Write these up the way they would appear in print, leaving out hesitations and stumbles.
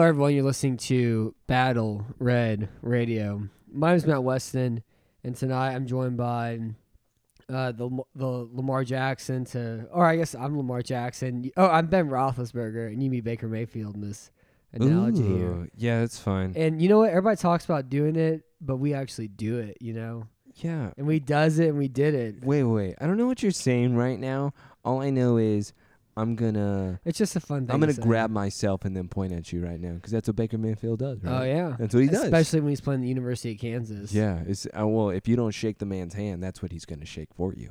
everyone, you're listening to Battle Red Radio. My name is Matt Weston, and tonight I'm joined by the Lamar Jackson or I guess I'm Lamar Jackson. Oh, I'm Ben Roethlisberger, and you meet Baker Mayfield in this analogy here. Yeah, that's fine. And you know what? Everybody talks about doing it, but we actually do it, Yeah. And we does it, and we did it. Wait. I don't know what you're saying right now. All I know is It's just a fun thing. I'm gonna grab myself and then point at you right now because that's what Baker Mayfield does, right? Oh yeah, that's what he does. Especially when he's playing the University of Kansas. Yeah, it's well, if you don't shake the man's hand, that's what he's gonna shake for you.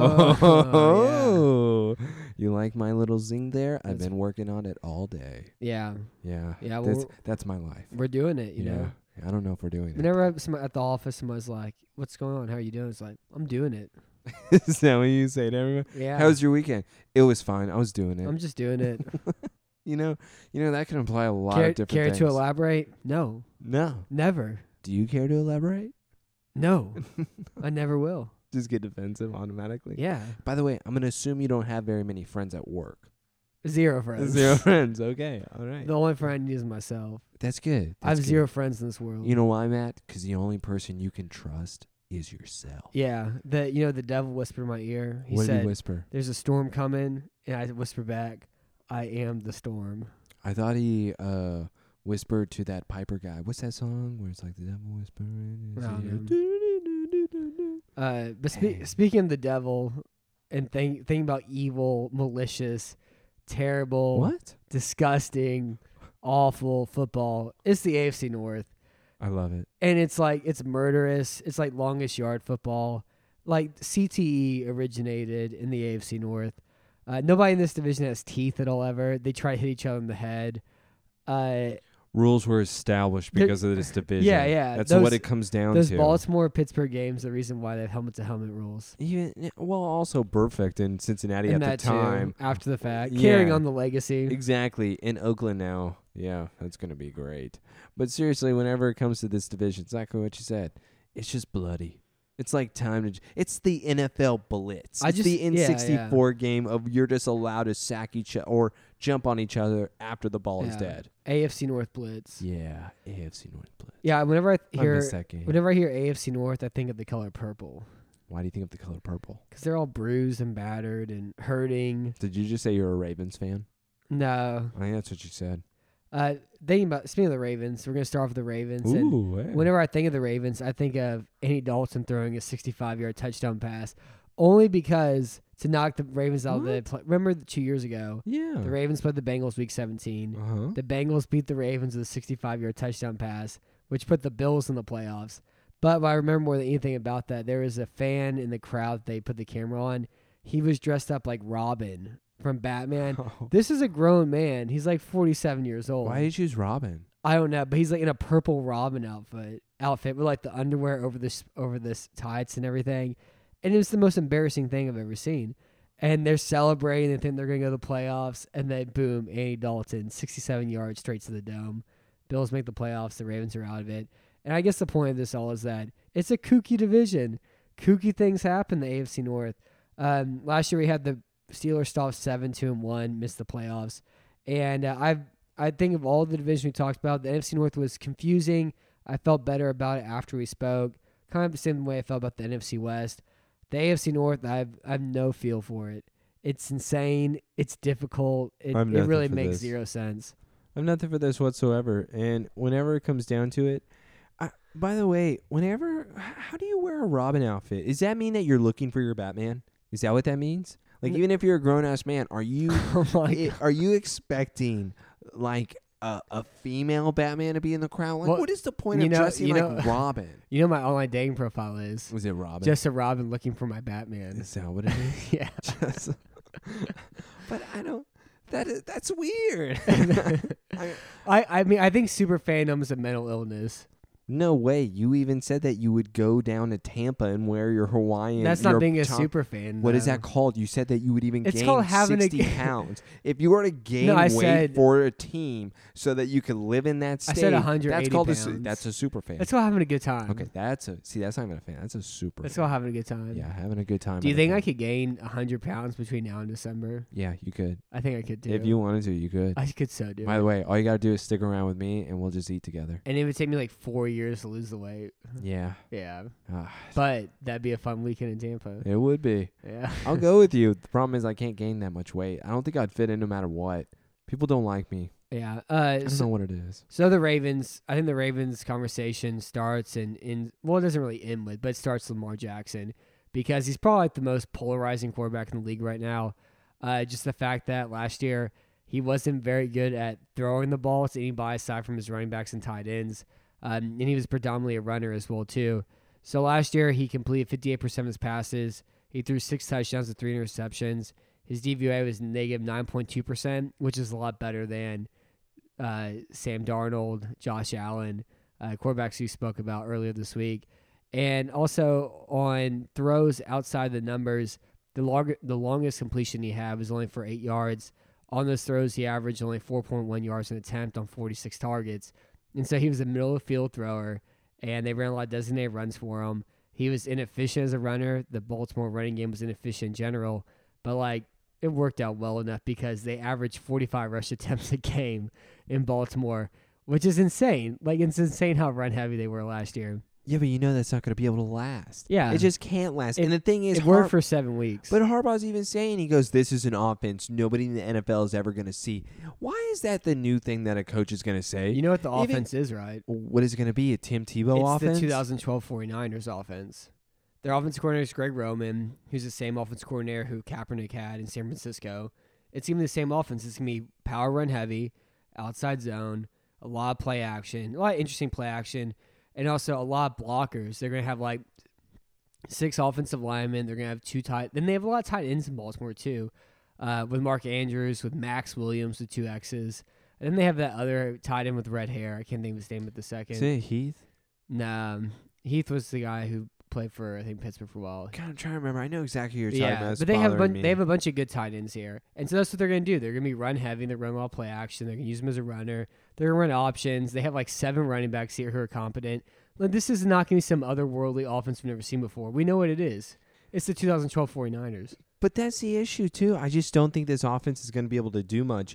Oh, yeah. You like my little zing there? I've been working on it all day. Yeah. Well, that's my life. We're doing it, you know. I don't know if we're doing it. Whenever at the office, somebody's like, "What's going on? How are you doing?" It's like, "I'm doing it." Is that what you say to everyone? Yeah. How was your weekend? It was fine. I was doing it. I'm just doing it. You know that can imply a lot of different care things. to elaborate? No. Never. Do you care to elaborate? No. I never will. Just get defensive automatically. Yeah. By the way, I'm gonna assume you don't have very many friends at work. 0 friends. 0 friends. Okay. All right. The only friend is myself. That's good. I have 0 friends in this world. You know why, Matt? Because the only person you can trust is yourself. Yeah. The devil whispered in my ear. He what said, did he whisper? "There's a storm coming," and I whispered back, "I am the storm." I thought he whispered to that Piper guy. What's that song where it's like the devil whispering? But speaking of the devil and thinking about evil, malicious, terrible, disgusting, awful football, it's the AFC North. I love it. And it's murderous. It's like longest yard football. Like CTE originated in the AFC North. Nobody in this division has teeth at all ever. They try to hit each other in the head. Rules were established because of this division. Yeah. That's what it comes down to. Those Baltimore-Pittsburgh games, the reason why they have helmet-to-helmet rules. Also Perfect in Cincinnati and at the time. Too, after the fact. Carrying on the legacy. Exactly. In Oakland now. Yeah, that's going to be great. But seriously, whenever it comes to this division, exactly what you said. It's just bloody. It's like time to... It's the NFL blitz. It's the N64 game of you're just allowed to sack each other or jump on each other after the ball is dead. AFC North blitz. Yeah, AFC North blitz. Yeah, whenever I hear AFC North, I think of the color purple. Why do you think of the color purple? Because they're all bruised and battered and hurting. Did you just say you're a Ravens fan? No. I think that's what you said. Speaking of the Ravens, we're going to start off with the Ravens. Whenever I think of the Ravens, I think of Andy Dalton throwing a 65-yard touchdown pass, only because to knock the Ravens out of the play. Remember 2 years ago? Yeah. The Ravens played the Bengals week 17. Uh-huh. The Bengals beat the Ravens with a 65-yard touchdown pass, which put the Bills in the playoffs. But I remember more than anything about that, there was a fan in the crowd that they put the camera on. He was dressed up like Robin from Batman. Oh. This is a grown man. He's like 47 years old. Why did you choose Robin? I don't know, but he's like in a purple Robin outfit with like the underwear over this tights and everything. And it was the most embarrassing thing I've ever seen. And they're celebrating. They think they're going to go to the playoffs. And then, boom, Andy Dalton, 67 yards straight to the dome. Bills make the playoffs. The Ravens are out of it. And I guess the point of this all is that it's a kooky division. Kooky things happen in the AFC North. Last year we had the Steelers stop 7-2-1, missed the playoffs. And I think of all the division we talked about, the NFC North was confusing. I felt better about it after we spoke. Kind of the same way I felt about the NFC West. The AFC North, I have no feel for it. It's insane. It's difficult. It really makes 0 sense. I'm nothing for this whatsoever. And whenever it comes down to it, by the way, how do you wear a Robin outfit? Does that mean that you're looking for your Batman? Is that what that means? Like, even if you're a grown-ass man, are you expecting, like, a female Batman to be in the crowd? Like, what is the point of dressing like Robin? You know my online dating profile is? Was it Robin? Just a Robin looking for my Batman. Is that what it is? Yeah. But I don't... That's weird. I mean, I think super fandom is a mental illness. No way. You even said that you would go down to Tampa and wear your Hawaiian. That's not your being a top- super fan. What is though. that called? You said that you would even It's gain called having 60 pounds. If you were to gain I weight said- for a team so that you could live in that I state, said 180 that's called pounds. that's a super fan. That's called having a good time. Okay, that's not even a fan. That's a super That's fan. called having a good time. Yeah, having a good time. Do you at a think I thing. could gain 100 pounds between now and December? Yeah, you could. I think I could do. If you wanted to, you could. I could so do. By the way, all you got to do is stick around with me and we'll just eat together. And it would take me like 4 years to lose the weight. Yeah. Yeah. Ah, But that'd be a fun weekend in Tampa. it would be. Yeah. I'll go with you. The problem is I can't gain that much weight. I don't think I'd fit in no matter what. People don't like me. Yeah. I don't know what it is. So the Ravens, I think the Ravens conversation starts it doesn't really end with, but it starts with Lamar Jackson because he's probably like the most polarizing quarterback in the league right now. Just the fact that last year he wasn't very good at throwing the ball to anybody aside from his running backs and tight ends. And he was predominantly a runner as well, too. So last year he completed 58% of his passes. He threw 6 touchdowns and 3 interceptions. His DVOA was negative 9.2%, which is a lot better than Sam Darnold, Josh Allen, quarterbacks you spoke about earlier this week. And also on throws outside the numbers, the longest completion he had was only for 8 yards. On those throws, he averaged only 4.1 yards an attempt on 46 targets. And so he was a middle-of-the-field thrower, and they ran a lot of designated runs for him. He was inefficient as a runner. The Baltimore running game was inefficient in general. But, like, it worked out well enough because they averaged 45 rush attempts a game in Baltimore, which is insane. Like, it's insane how run-heavy they were last year. Yeah, but you know that's not going to be able to last. Yeah. It just can't last. And the thing is, It worked for 7 weeks. But Harbaugh's even saying, he goes, this is an offense nobody in the NFL is ever going to see. Why is that the new thing that a coach is going to say? You know what the offense is, right? What is it going to be? A Tim Tebow It's offense? the 2012 49ers offense. Their offensive coordinator is Greg Roman, who's the same offensive coordinator who Kaepernick had in San Francisco. It's going to be the same offense. It's going to be power run heavy, outside zone, a lot of play action, a lot of interesting play action, and also a lot of blockers. They're going to have like 6 offensive linemen. They're going to have 2 tight. Then they have a lot of tight ends in Baltimore too, with Mark Andrews, with Max Williams with 2 X's. And then they have that other tight end with red hair. I can't think of his name at the second. Is it Heath? Nah, Heath was the guy who played for, I think, Pittsburgh for a while. God, I'm trying to remember. I know exactly who you're talking about. It's but they have bothering me. they have a bunch of good tight ends here, and so that's what they're going to do. They're going to be run heavy. They're running a lot of play action. They're going to use him as a runner. They're going to run options. They have like 7 running backs here who are competent. Like, this is not going to be some otherworldly offense we've never seen before. We know what it is. It's the 2012 49ers. But that's the issue, too. I just don't think this offense is going to be able to do much.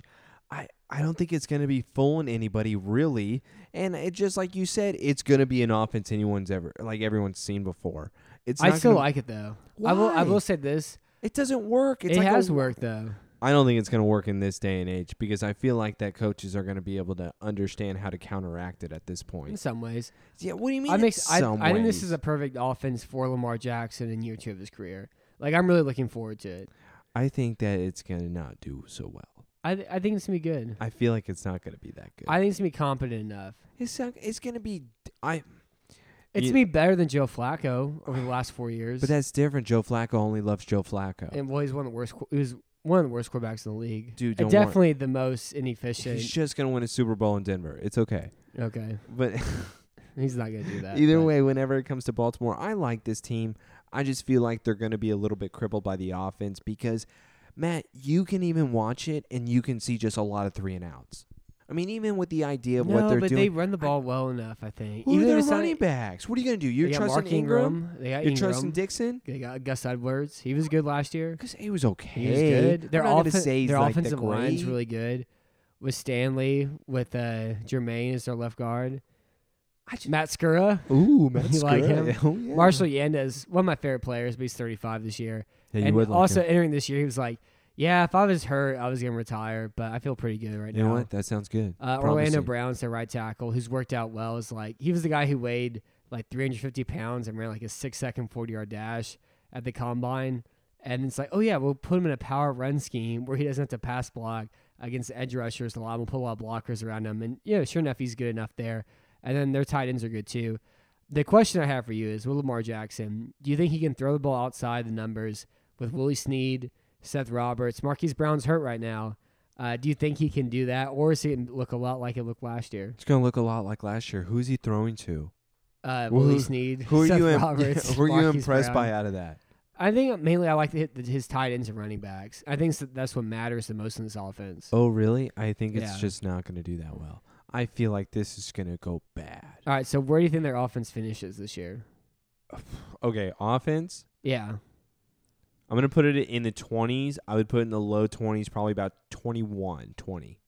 I don't think it's going to be fooling anybody, really. And it just like you said, it's going to be an offense everyone's seen before. I still like it, though. I will say this. It doesn't work. It has worked, though. I don't think it's going to work in this day and age because I feel like that coaches are going to be able to understand how to counteract it at this point. In some ways. Yeah, what do you mean I think this is a perfect offense for Lamar Jackson in year 2 of his career. Like, I'm really looking forward to it. I think that it's going to not do so well. I think it's going to be good. I feel like it's not going to be that good. I think it's going to be competent enough. It's going to be... It's going to be better than Joe Flacco over the last 4 years. But that's different. Joe Flacco only loves Joe Flacco. And he's one of the worst. He was one of the worst quarterbacks in the league. Dude, and definitely the most inefficient. He's just going to win a Super Bowl in Denver. It's okay. Okay. But he's not going to do that. Either way, whenever it comes to Baltimore, I like this team. I just feel like they're going to be a little bit crippled by the offense because, Matt, you can even watch it and you can see just a lot of 3-and-outs. I mean, even with the idea of what they're doing. They run the ball well enough, I think. Who even are their running backs? What are you going to do? You're trusting Mark Ingram. They got You're Ingram. trusting Dixon? They got Gus Edwards. He was good last year. Because he was okay. He was good. Their their offensive line's really good. With Stanley, with Jermaine as their left guard. Matt Skura. Ooh, Matt You Skura. like him? Oh, yeah. Marshall Yanez, one of my favorite players, but he's 35 this year. Yeah, you and would like also him. entering this year, he was like, yeah, if I was hurt, I was going to retire, but I feel pretty good right now. You know what? That sounds good. Orlando Promising. Brown's their right tackle, who's worked out well. He was the guy who weighed like 350 pounds and ran like a 6-second 40-yard dash at the combine. And it's like, oh, yeah, we'll put him in a power run scheme where he doesn't have to pass block against the edge rushers a lot. We'll put a lot of blockers around him. And, sure enough, he's good enough there. And then their tight ends are good too. The question I have for you is, with Lamar Jackson, do you think he can throw the ball outside the numbers with Willie Snead, Seth Roberts? Marquise Brown's hurt right now. Do you think he can do that, or is it look a lot like it looked last year? It's going to look a lot like last year. Who's he throwing to? Willie Snead, Who are Seth you? Roberts, Who are you Marquise impressed Brown. by out of that? I think mainly I like to hit his tight ends and running backs. I think that's what matters the most in this offense. Oh, really? I think it's Yeah. just not going to do that well. I feel like this is going to go bad. All right, so where do you think their offense finishes this year? Okay, offense. Yeah. I'm going to put it in the 20s. I would put it in the low 20s, probably about 21, 20.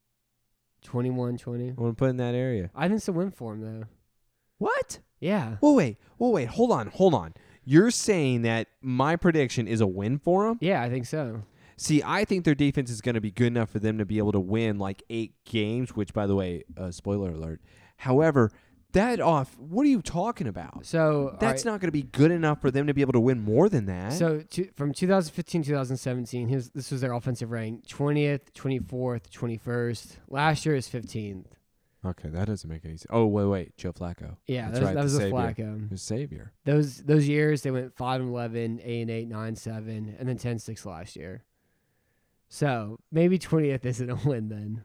21-20. I'm going to put it in that area. I think it's a win for him, though. What? Yeah. Whoa, wait. Hold on. You're saying that my prediction is a win for them? Yeah, I think so. See, I think their defense is going to be good enough for them to be able to win like 8 games, which, by the way, spoiler alert. However, what are you talking about? So That's not going to be good enough for them to be able to win more than that. So from 2015-2017, this was their offensive rank: 20th, 24th, 21st. Last year is 15th. Okay, that doesn't make any sense. Oh, wait. Joe Flacco. Yeah, That's that right, was the a savior. Flacco. The savior. Those years they went 5-11, 8-8, 9-7, and then 10-6 last year. So maybe 20th isn't a win then.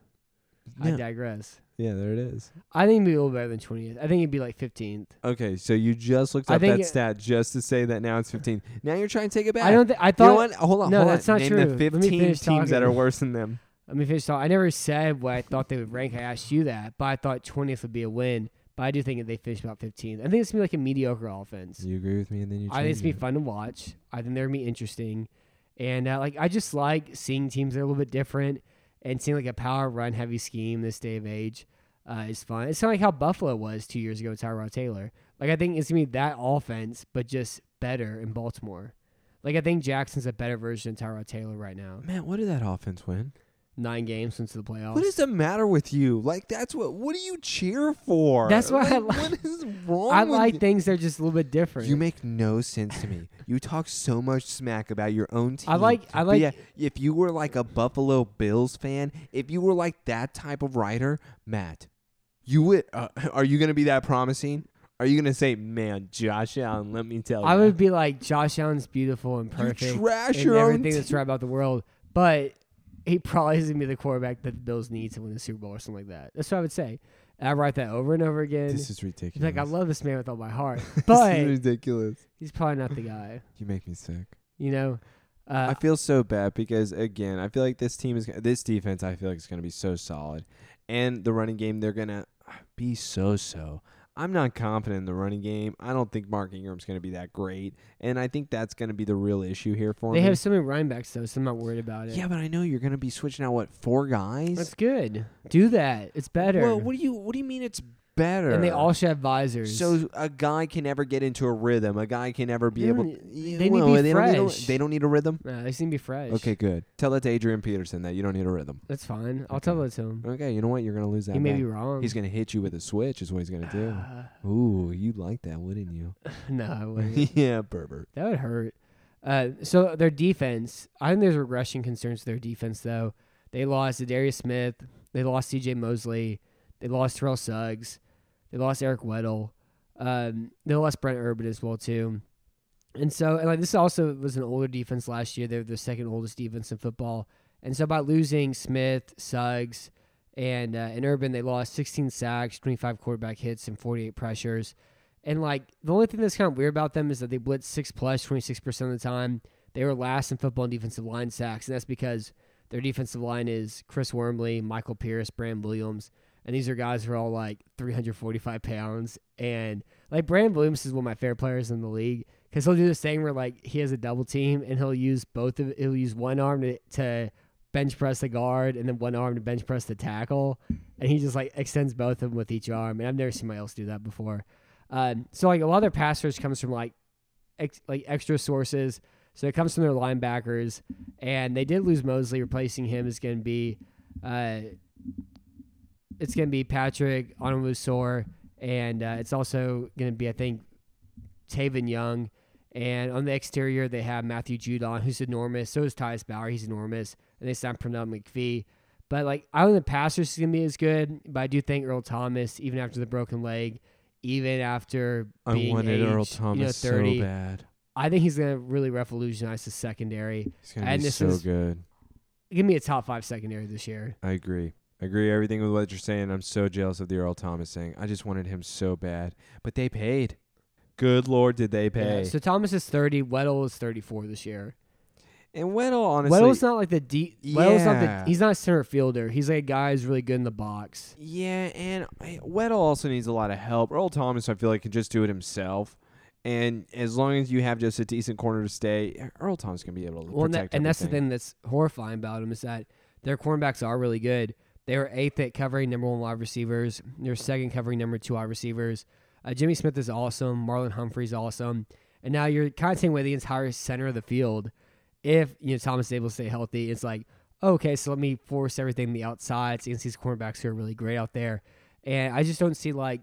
I Yeah. digress. Yeah, there it is. I think it'd be a little better than 20th. I think it'd be like 15th. Okay, so you just looked I up think that stat just to say that now it's 15. Now you're trying to take it back. I don't think I You thought know what? Hold on. No, that's not Name true. the Let me 15 finish teams that talking. are worse than them. Let me finish talking. I never said what I thought they would rank. I asked you that, but I thought 20th would be a win. But I do think that they finish about 15th. I think it's gonna be like a mediocre offense. You agree with me, and then you. I think it's gonna be change fun to watch. I think they're gonna be interesting, and I just like seeing teams that are a little bit different and seeing like a power run heavy scheme this day of age is fun. It's kind of like how Buffalo was 2 years ago with Tyrod Taylor. Like I think it's gonna be that offense, but just better in Baltimore. Like I think Jackson's a better version of Tyrod Taylor right now. it. Man, what did that offense win? 9 games since the playoffs. What is the matter with you? Like that's what do you cheer for? That's what I like. What is wrong I with like you? things that are just a little bit different. You make no sense to me. You talk so much smack about your own team. I like But yeah, if you were like a Buffalo Bills fan, if you were like that type of writer, Matt, you would. Are you going to be that promising? Are you going to say, man, Josh Allen, let me tell you. I would be like, Josh Allen's beautiful and perfect. You trash and your own everything that's team. right about the world, but he probably isn't be the quarterback that the Bills need to win the Super Bowl or something like that. That's what I would say. And I write that over and over again. This is ridiculous. He's like, I love this man with all my heart, This but is ridiculous. he's probably not the guy. You make me sick. You know, I feel so bad because again, I feel like this defense. I feel like it's going to be so solid, and the running game they're going to be so. I'm not confident in the running game. I don't think Mark Ingram's going to be that great, and I think that's going to be the real issue here for me. they have so many running backs though, so I'm not worried about it. Yeah, but I know you're going to be switching out 4 guys. That's good. Do that. It's better. Well, what do you mean it's better? and they all should have visors. So a guy can never get into a rhythm. A guy can never be They able. don't- they need to be They fresh. don't need a rhythm. Nah, they seem to be fresh. Okay, good. Tell that to Adrian Peterson that you don't need a rhythm. That's fine. I'll Okay. tell that to him. Okay, you know what? You're gonna lose that. He may bet. be wrong. He's gonna hit you with a switch. Is what he's gonna do. Ooh, you'd like that, wouldn't you? No, I wouldn't. Yeah, Berbert. That would hurt. So their defense, I think there's regression concerns to their defense, though. They lost Darius Smith. They lost C.J. Mosley. They lost Terrell Suggs. They lost Eric Weddle. They lost Brent Urban as well, too. And so, this also was an older defense last year. They're the second oldest defense in football. And so by losing Smith, Suggs, and Urban, they lost 16 sacks, 25 quarterback hits, and 48 pressures. And, the only thing that's kind of weird about them is that they blitz 6+, 26% of the time. They were last in football in defensive line sacks, and that's because their defensive line is Chris Wormley, Michael Pierce, Brandon Williams, and these are guys who are all, 345 pounds. And, Brandon Williams is one of my favorite players in the league because he'll do this thing where, he has a double team, and he'll use one arm to bench press the guard and then one arm to bench press the tackle, and he just, extends both of them with each arm, and I've never seen somebody else do that before. So a lot of their pass rush comes from extra sources. So it comes from their linebackers, and they did lose Mosley. Replacing him is going to be Patrick Onwuasor, and it's also going to be, I think, Taven Young. And on the exterior, they have Matthew Judon, who's enormous. So is Tyus Bauer, he's enormous. And they signed Pernell McPhee. But I don't think the pass rush is going to be as good. But I do think Earl Thomas, even after the broken leg, even after being I wanted aged, Earl Thomas 30, so bad. I think he's going to really revolutionize the secondary. He's gonna And be this so is- good. Give me a top 5 secondary this year. I agree everything with what you're saying. I'm so jealous of the Earl Thomas thing. I just wanted him so bad, but they paid. Good Lord, did they pay? Yeah, so Thomas is 30. Weddle is 34 this year. And Weddle, honestly, Weddle's not like the deep. Weddle's not Yeah. he's not a center fielder. He's like a guy who's really good in the box. yeah, and Weddle also needs a lot of help. Earl Thomas, I feel like, can just do it himself. And as long as you have just a decent corner to stay, Earl Thomas can be able to protect and that's the everything. thing that's horrifying about him is that their cornerbacks are really good. They were 8th at covering number 1 wide receivers. They're 2nd covering number 2 wide receivers. Jimmy Smith is awesome. Marlon Humphrey's awesome. And now you're kind of taking away the entire center of the field. If Thomas is able to stay healthy, it's like, okay, so let me force everything on the outsides against these cornerbacks who are really great out there. And I just don't see it's going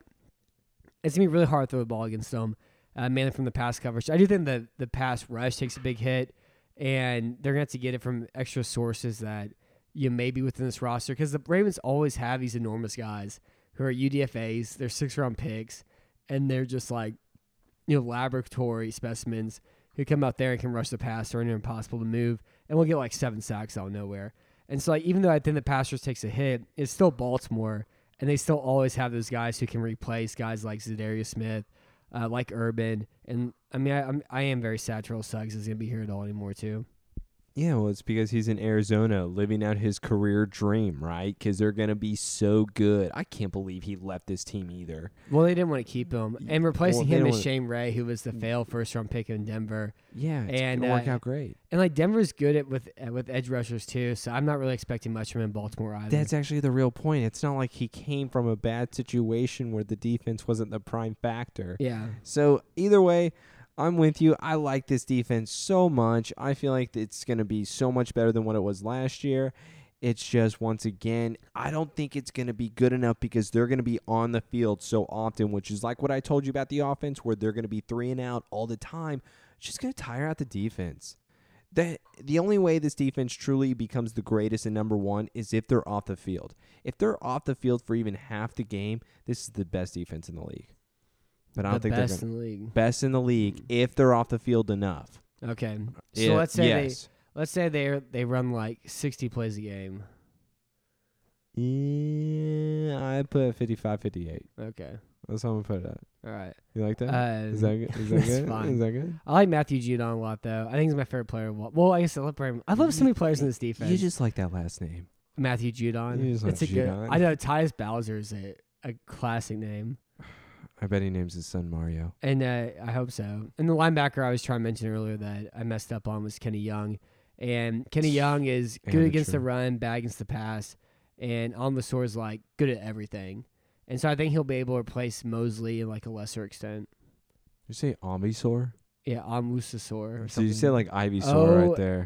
to be really hard to throw the ball against them, mainly from the pass coverage. I do think the pass rush takes a big hit, and they're going to have to get it from extra sources that may be within this roster, because the Ravens always have these enormous guys who are UDFAs. They're 6th-round picks, and they're just laboratory specimens who come out there and can rush the pass or are impossible to move, and we'll get 7 sacks out of nowhere. And so even though I think the pass rush takes a hit, it's still Baltimore, and they still always have those guys who can replace guys like Zadarius Smith, like Urban. And I mean, I am very sad Terrell Suggs is going to be here at all anymore too. Yeah, well, it's because he's in Arizona living out his career dream, right? Because they're going to be so good. I can't believe he left this team either. Well, they didn't want to keep him. And replacing him is wanna- Shane Ray, who was the failed first-round pick in Denver. Yeah, it's And, going to work out great. And Denver's good with edge rushers too, so I'm not really expecting much from him in Baltimore either. That's actually the real point. It's not like he came from a bad situation where the defense wasn't the prime factor. Yeah. So either way, I'm with you. I like this defense so much. I feel like it's going to be so much better than what it was last year. It's just, once again, I don't think it's going to be good enough because they're going to be on the field so often, which is like what I told you about the offense, where they're going to be 3 and out all the time. It's just going to tire out the defense. The only way this defense truly becomes the greatest and number 1 is if they're off the field. If they're off the field for even half the game, this is the best defense in the league. But I don't think they're best in the league. Best in the league if they're off the field enough. Okay. So let's say yes. they run 60 plays a game. Yeah, I put 55-58. Okay. That's how I'm gonna put it at. All right. You like that? Is that good? Is that That's good? fine. Is that good? I like Matthew Judon a lot, though. I think he's my favorite player. Well, I guess I love him. I love so many players in this defense. You just like that last name. Matthew Judon. You just like It's a good. Judon. I know Tyus Bowser is a classic name, I bet he names his son Mario. and I hope so. And the linebacker I was trying to mention earlier that I messed up on was Kenny Young, and Kenny Young is good against the run, bad against the pass, and Almasor is good at everything. And so I think he'll be able to replace Mosley in a lesser extent. You say Omnisor? Yeah, Amusasor. So you say Ivysaur right there.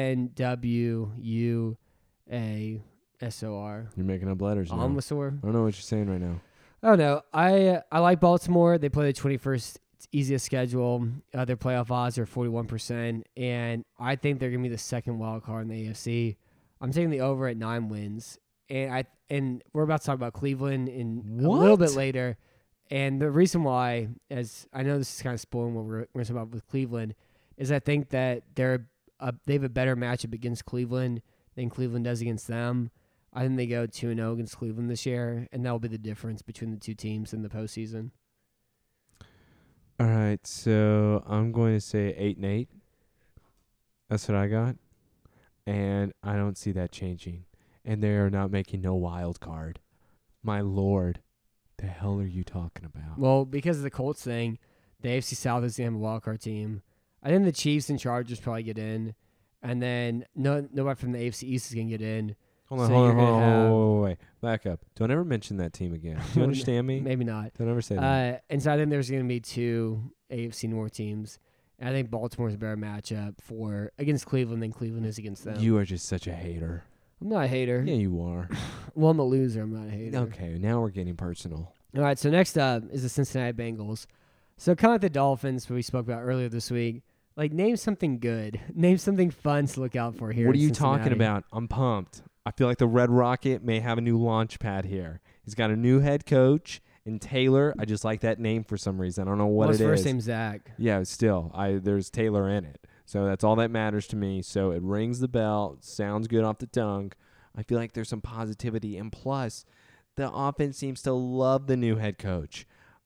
Onwuasor. You're making up letters now. Almasor. I don't know what you're saying right now. Oh no, I like Baltimore. They play the 21st easiest schedule. Their playoff odds are 41%, and I think they're gonna be the second wild card in the AFC. I'm taking the over at 9 wins, and we're about to talk about Cleveland in a little bit later. And the reason why, as I know this is kind of spoiling what we're going to talk about with Cleveland, is I think that they have a better matchup against Cleveland than Cleveland does against them. I think they go 2-0 against Cleveland this year, and that will be the difference between the two teams in the postseason. All right, so I'm going to say 8-8. That's what I got. And I don't see that changing. And they are not making no wild card. My Lord, the hell are you talking about? Well, because of the Colts thing, the AFC South is going to have a wild card team. I think the Chiefs and Chargers probably get in, and then nobody from the AFC East is going to get in. Hold So on, you're gonna have- wait. Back up. Don't ever mention that team again. Do you understand me? Maybe not. Don't ever say that. And so I think there's going to be 2 AFC North teams. And I think Baltimore's a better matchup against Cleveland than Cleveland is against them. You are just such a hater. I'm not a hater. Yeah, you are. Well, I'm a loser. I'm not a hater. Okay, now we're getting personal. All right, so next up is the Cincinnati Bengals. So kind of like the Dolphins we spoke about earlier this week. Name something good. Name something fun to look out for here. What are in you Cincinnati. talking about? I'm pumped. I feel like the Red Rocket may have a new launch pad here. He's got a new head coach, and Taylor, I just like that name for some reason. I don't know what His it is. first name's Zach. Yeah, still, there's Taylor in it. So that's all that matters to me. So it rings the bell. Sounds good off the tongue. I feel like there's some positivity. And plus, the offense seems to love the new head coach.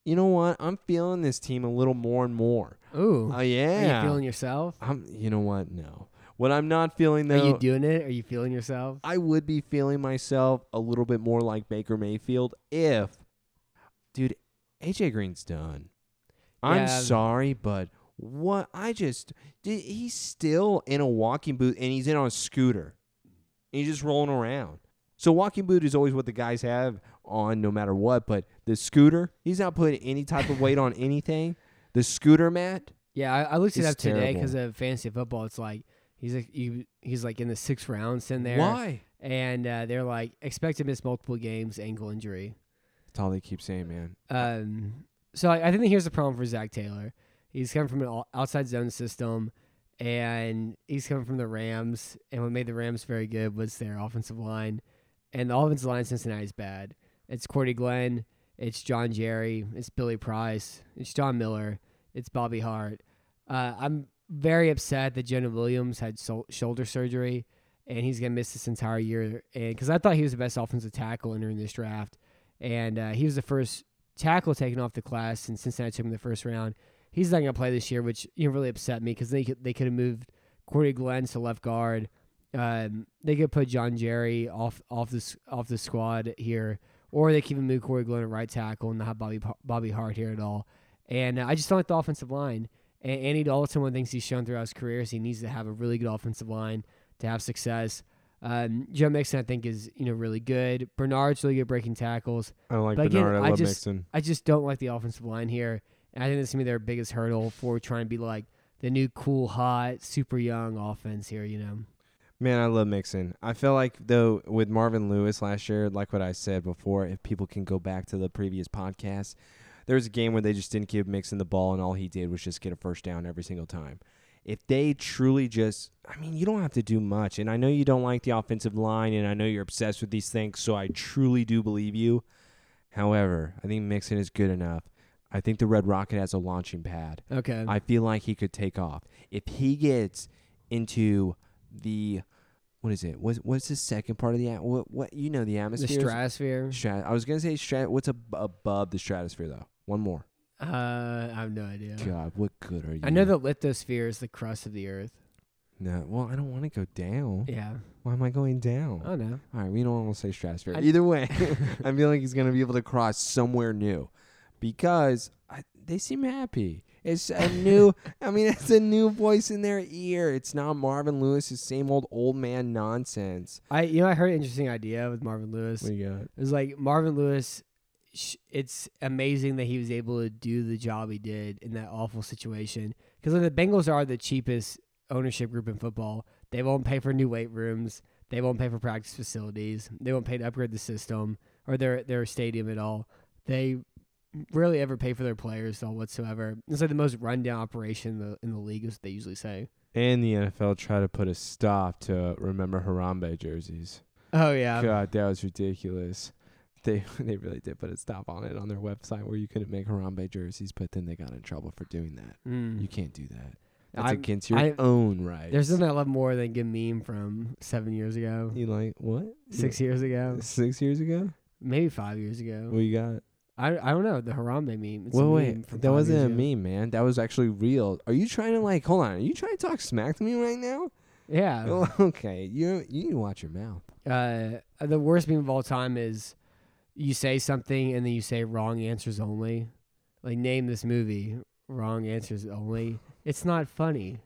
you know what? I'm feeling this team a little more and more. Ooh. Oh, yeah. Are you feeling yourself? You know what? No. What I'm not feeling, though. Are you doing it? Are you feeling yourself? I would be feeling myself a little bit more like Baker Mayfield if, dude, AJ Green's done. I'm Yeah. sorry, but he's still in a walking boot and he's in on a scooter. And he's just rolling around. So walking boot is always what the guys have on no matter what, but the scooter, he's not putting any type of weight on anything. The scooter mat. Yeah, I looked it It's up today terrible. because of fantasy football. It's like he's like in the 6th round sitting there. Why? And they're like expect to miss multiple games, ankle injury. That's all they keep saying, man. So I think that here's the problem for Zach Taylor. He's coming from an outside zone system, and he's coming from the Rams. And what made the Rams very good was their offensive line. And the offensive line in Cincinnati is bad. It's Cordy Glenn. It's John Jerry. It's Billy Price. It's John Miller. It's Bobby Hart. I'm very upset that Jonah Williams had shoulder surgery, and he's going to miss this entire year. And because I thought he was the best offensive tackle entering this draft. And he was the first tackle taken off the class, and Cincinnati took him in the 1st round. He's not going to play this year, which really upset me because they could have moved Cordy Glenn to left guard. They could put John Jerry off the squad here, or they could even move Corey Glenn to right tackle and not have Bobby Hart here at all. And I just don't like the offensive line. And Andy Dalton, one of the things he's shown throughout his career is he needs to have a really good offensive line to have success. Joe Mixon, I think, is really good. Bernard's really good breaking tackles. I like But Bernard. again, I love Mixon. I just don't like the offensive line here. And I think this is going to be their biggest hurdle for trying to be like the new cool, hot, super young offense here, Man, I love Mixon. I feel like, though, with Marvin Lewis last year, like what I said before, if people can go back to the previous podcast, there was a game where they just didn't give Mixon the ball, and all he did was just get a first down every single time. If they truly you don't have to do much. And I know you don't like the offensive line, and I know you're obsessed with these things, so I truly do believe you. However, I think Mixon is good enough. I think the Red Rocket has a launching pad. Okay. I feel like he could take off. If he gets into the, what is it? What's the second part of the the atmosphere? The stratosphere. I was gonna say what's above the stratosphere though? One more. I have no idea. God, what good are you? I know the lithosphere is the crust of the earth. No, well, I don't want to go down. Yeah. Why am I going down? Oh no. All right, we don't want to say stratosphere. Either way, I feel like he's gonna be able to cross somewhere new, because they seem happy. It's a new, it's a new voice in their ear. It's not Marvin Lewis's same old man nonsense. I heard an interesting idea with Marvin Lewis. What do you got? It was like Marvin Lewis. It's amazing that he was able to do the job he did in that awful situation. Because the Bengals are the cheapest ownership group in football. They won't pay for new weight rooms. They won't pay for practice facilities. They won't pay to upgrade the system or their stadium at all. They rarely ever pay for their players at all whatsoever. It's like the most rundown operation in the league, as they usually say. And the NFL tried to put a stop to Remember Harambe jerseys. Oh yeah, God, that was ridiculous. They really did put a stop on it on their website where you couldn't make Harambe jerseys, but then they got in trouble for doing that. You can't do that. That's against your own rights. There's something I love more than a meme from 7 years ago. You like what? 6 years ago. 6 years ago? Maybe 5 years ago. What you got? I don't know, the Harambe meme. It's Wait, from that 5 wasn't years a ago. meme, man. That was actually real. Are you trying to hold on? Are you trying to talk smack to me right now? Yeah. Oh, okay. You need to watch your mouth. The worst meme of all time is you say something and then you say wrong answers only. Like, name this movie, wrong answers only. It's not funny.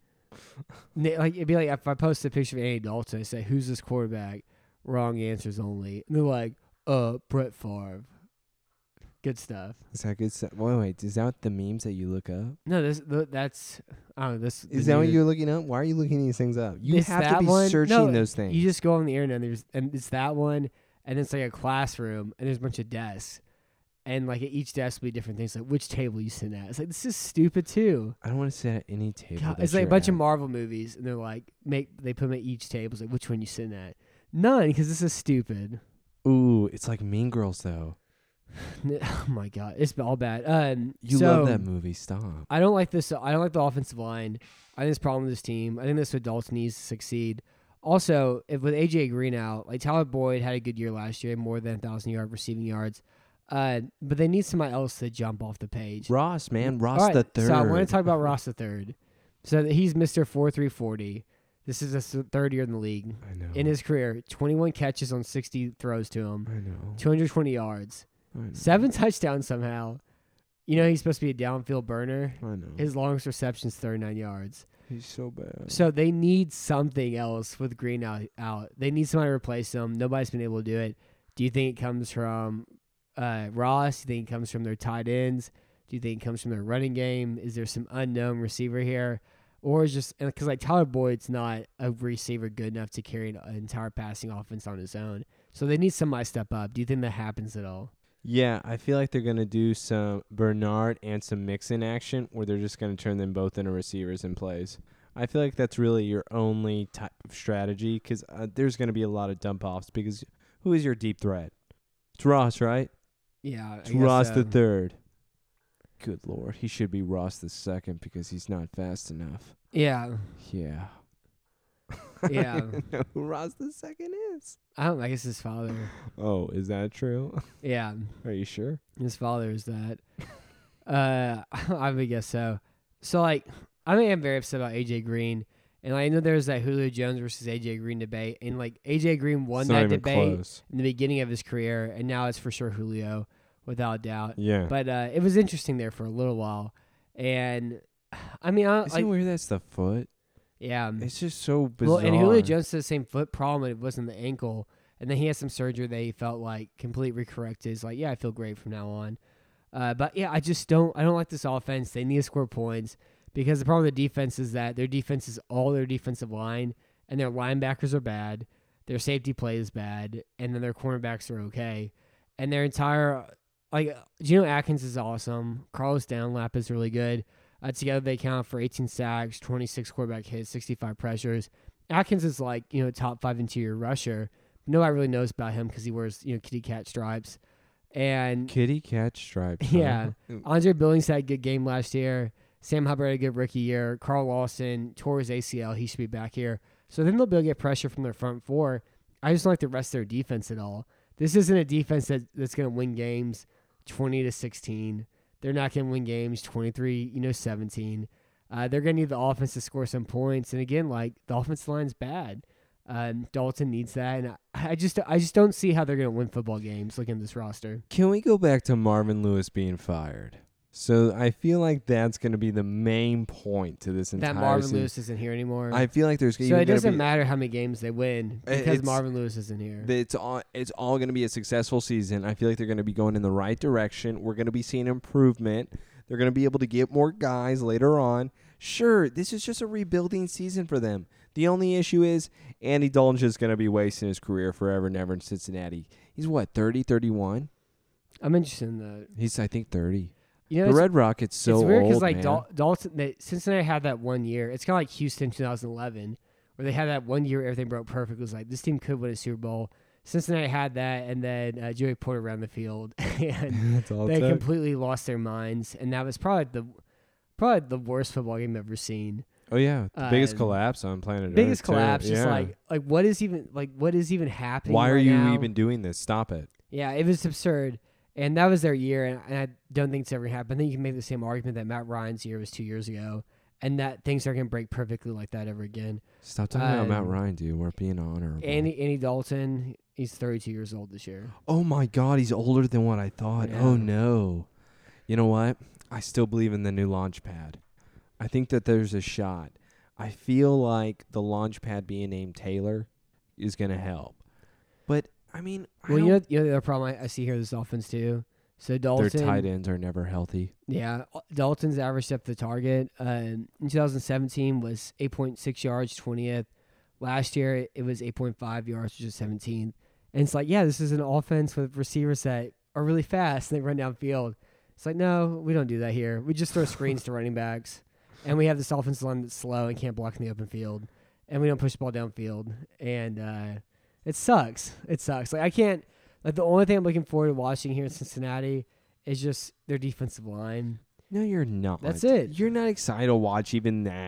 Like, it'd be like if I post a picture of Andy Dalton, I say, who's this quarterback? Wrong answers only. And they're like, Brett Favre. Good stuff. Is that good stuff? Wait, is that the memes that you look up? No, that's I don't know. This Is that what you're looking up? Why are you looking these things up? You It's have to that be one. searching No, those things. You just go on the internet and it's that one, and it's like a classroom, and there's a bunch of desks, and like at each desk will be different things, like which table you sit at. It's like, this is stupid too. I don't want to sit at any table. God, that it's like a you're bunch of at. Marvel movies, and they're like they put them at each table. It's like, which one you sitting at? None, because this is stupid. Ooh, it's like Mean Girls though. Oh my god, it's all bad. You so, love that movie. Stop. I don't like this. I don't like the offensive line. I think this problem with this team. I think this is what Dalton needs to succeed. Also, if with AJ Green out, like Tyler Boyd had a good year last year, more than 1,000 receiving yards. But they need somebody else to jump off the page. Ross, man. Ross All right, the third. So I want to talk about Ross the third. So he's Mr. 4.340. This is his third year in the league. I know. In his career, 21 catches on 60 throws to him. I know. 220 yards. I know. 7 touchdowns somehow. You know he's supposed to be a downfield burner. I know. His longest reception's 39 yards. He's so bad. So they need something else with Green out. They need somebody to replace him. Nobody's been able to do it. Do you think it comes from Ross? Do you think it comes from their tight ends? Do you think it comes from their running game? Is there some unknown receiver here? Or is just because like Tyler Boyd's not a receiver good enough to carry an entire passing offense on his own. So they need somebody to step up. Do you think that happens at all? Yeah, I feel like they're going to do some Bernard and some mix-in action where they're just going to turn them both into receivers and plays. I feel like that's really your only type of strategy because there's going to be a lot of dump-offs because who is your deep threat? It's Ross, right? Yeah. It's Ross the third. Good Lord. He should be Ross the second because he's not fast enough. Yeah. Yeah. Yeah. I don't know who Ross the second is. I guess his father. Oh, is that true? Yeah. Are you sure? His father is that. I would guess so. So, like, I am very upset about A.J. Green. And I know there's that Julio Jones versus A.J. Green debate. And, like, A.J. Green won that debate in the beginning of his career. And now it's for sure Julio, without doubt. Yeah. But it was interesting there for a little while. And, I mean, Isn't it weird that's the foot? Yeah. It's just so bizarre. Well, and Julio Jones had the same foot problem. It wasn't the ankle. And then he had some surgery that he felt like completely corrected. He's like, yeah, I feel great from now on. But, yeah, I don't like this offense. They need to score points because the problem with the defense is that their defense is all their defensive line, and their linebackers are bad. Their safety play is bad, and then their cornerbacks are okay. And their entire – like, Geno Atkins is awesome. Carlos Dunlap is really good. Together they count for 18 sacks, 26 quarterback hits, 65 pressures. Atkins is like, top 5 interior rusher. Nobody really knows about him because he wears, kitty cat stripes. And kitty cat stripes. Yeah. Huh? Andre Billings had a good game last year. Sam Hubbard had a good rookie year. Carl Lawson tore his ACL. He should be back here. So then they'll be able to get pressure from their front four. I just don't like the rest of their defense at all. This isn't a defense that's going to win games 20-16. They're not going to win games 23-17. They're going to need the offense to score some points. And again, like, the offensive line's bad. Dalton needs that. And I just don't see how they're going to win football games looking at this roster. Can we go back to Marvin Lewis being fired? So I feel like that's going to be the main point to this entire season. That Marvin season. Lewis isn't here anymore. I feel like there's so it doesn't matter how many games they win because Marvin Lewis isn't here. It's all going to be a successful season. I feel like they're going to be going in the right direction. We're going to be seeing improvement. They're going to be able to get more guys later on. Sure, this is just a rebuilding season for them. The only issue is Andy Dalton's just going to be wasting his career forever and ever in Cincinnati. He's what, 30, 31? I'm interested in that. He's, I think, 30. The Red Rocket's so old, it's weird because like Dalton, Cincinnati had that 1 year. It's kind of like Houston 2011, where they had that 1 year everything broke perfect. It was like this team could win a Super Bowl. Cincinnati had that, and then Joey Porter ran the field, and they completely lost their minds. And that was probably the worst football game I've ever seen. Oh yeah, the biggest collapse on planet Earth. Biggest collapse. Too. Just like what is even happening? Why are you now? even doing this? Stop it. Yeah, it was absurd. And that was their year, and I don't think it's ever happened. I think you can make the same argument that Matt Ryan's year was 2 years ago, and that things aren't going to break perfectly like that ever again. Stop talking about Matt Ryan, dude. We're being honorable. Andy Dalton, he's 32 years old this year. Oh, my God. He's older than what I thought. Yeah. Oh, no. You know what? I still believe in the new launch pad. I think that there's a shot. I feel like the launch pad being named Taylor is going to help. But I mean, you know the other problem I see here with this offense too. So Dalton, their tight ends are never healthy. Yeah, Dalton's average depth of target in 2017 was 8.6 yards, 20th. Last year it was 8.5 yards, which is 17th. And it's like, yeah, this is an offense with receivers that are really fast and they run downfield. It's like, no, we don't do that here. We just throw screens to running backs, and we have this offensive line that's slow and can't block in the open field, and we don't push the ball downfield. And it sucks. It sucks. Like I can't. Like the only thing I'm looking forward to watching here in Cincinnati is just their defensive line. No, you're not. That's it. You're not excited to watch even that.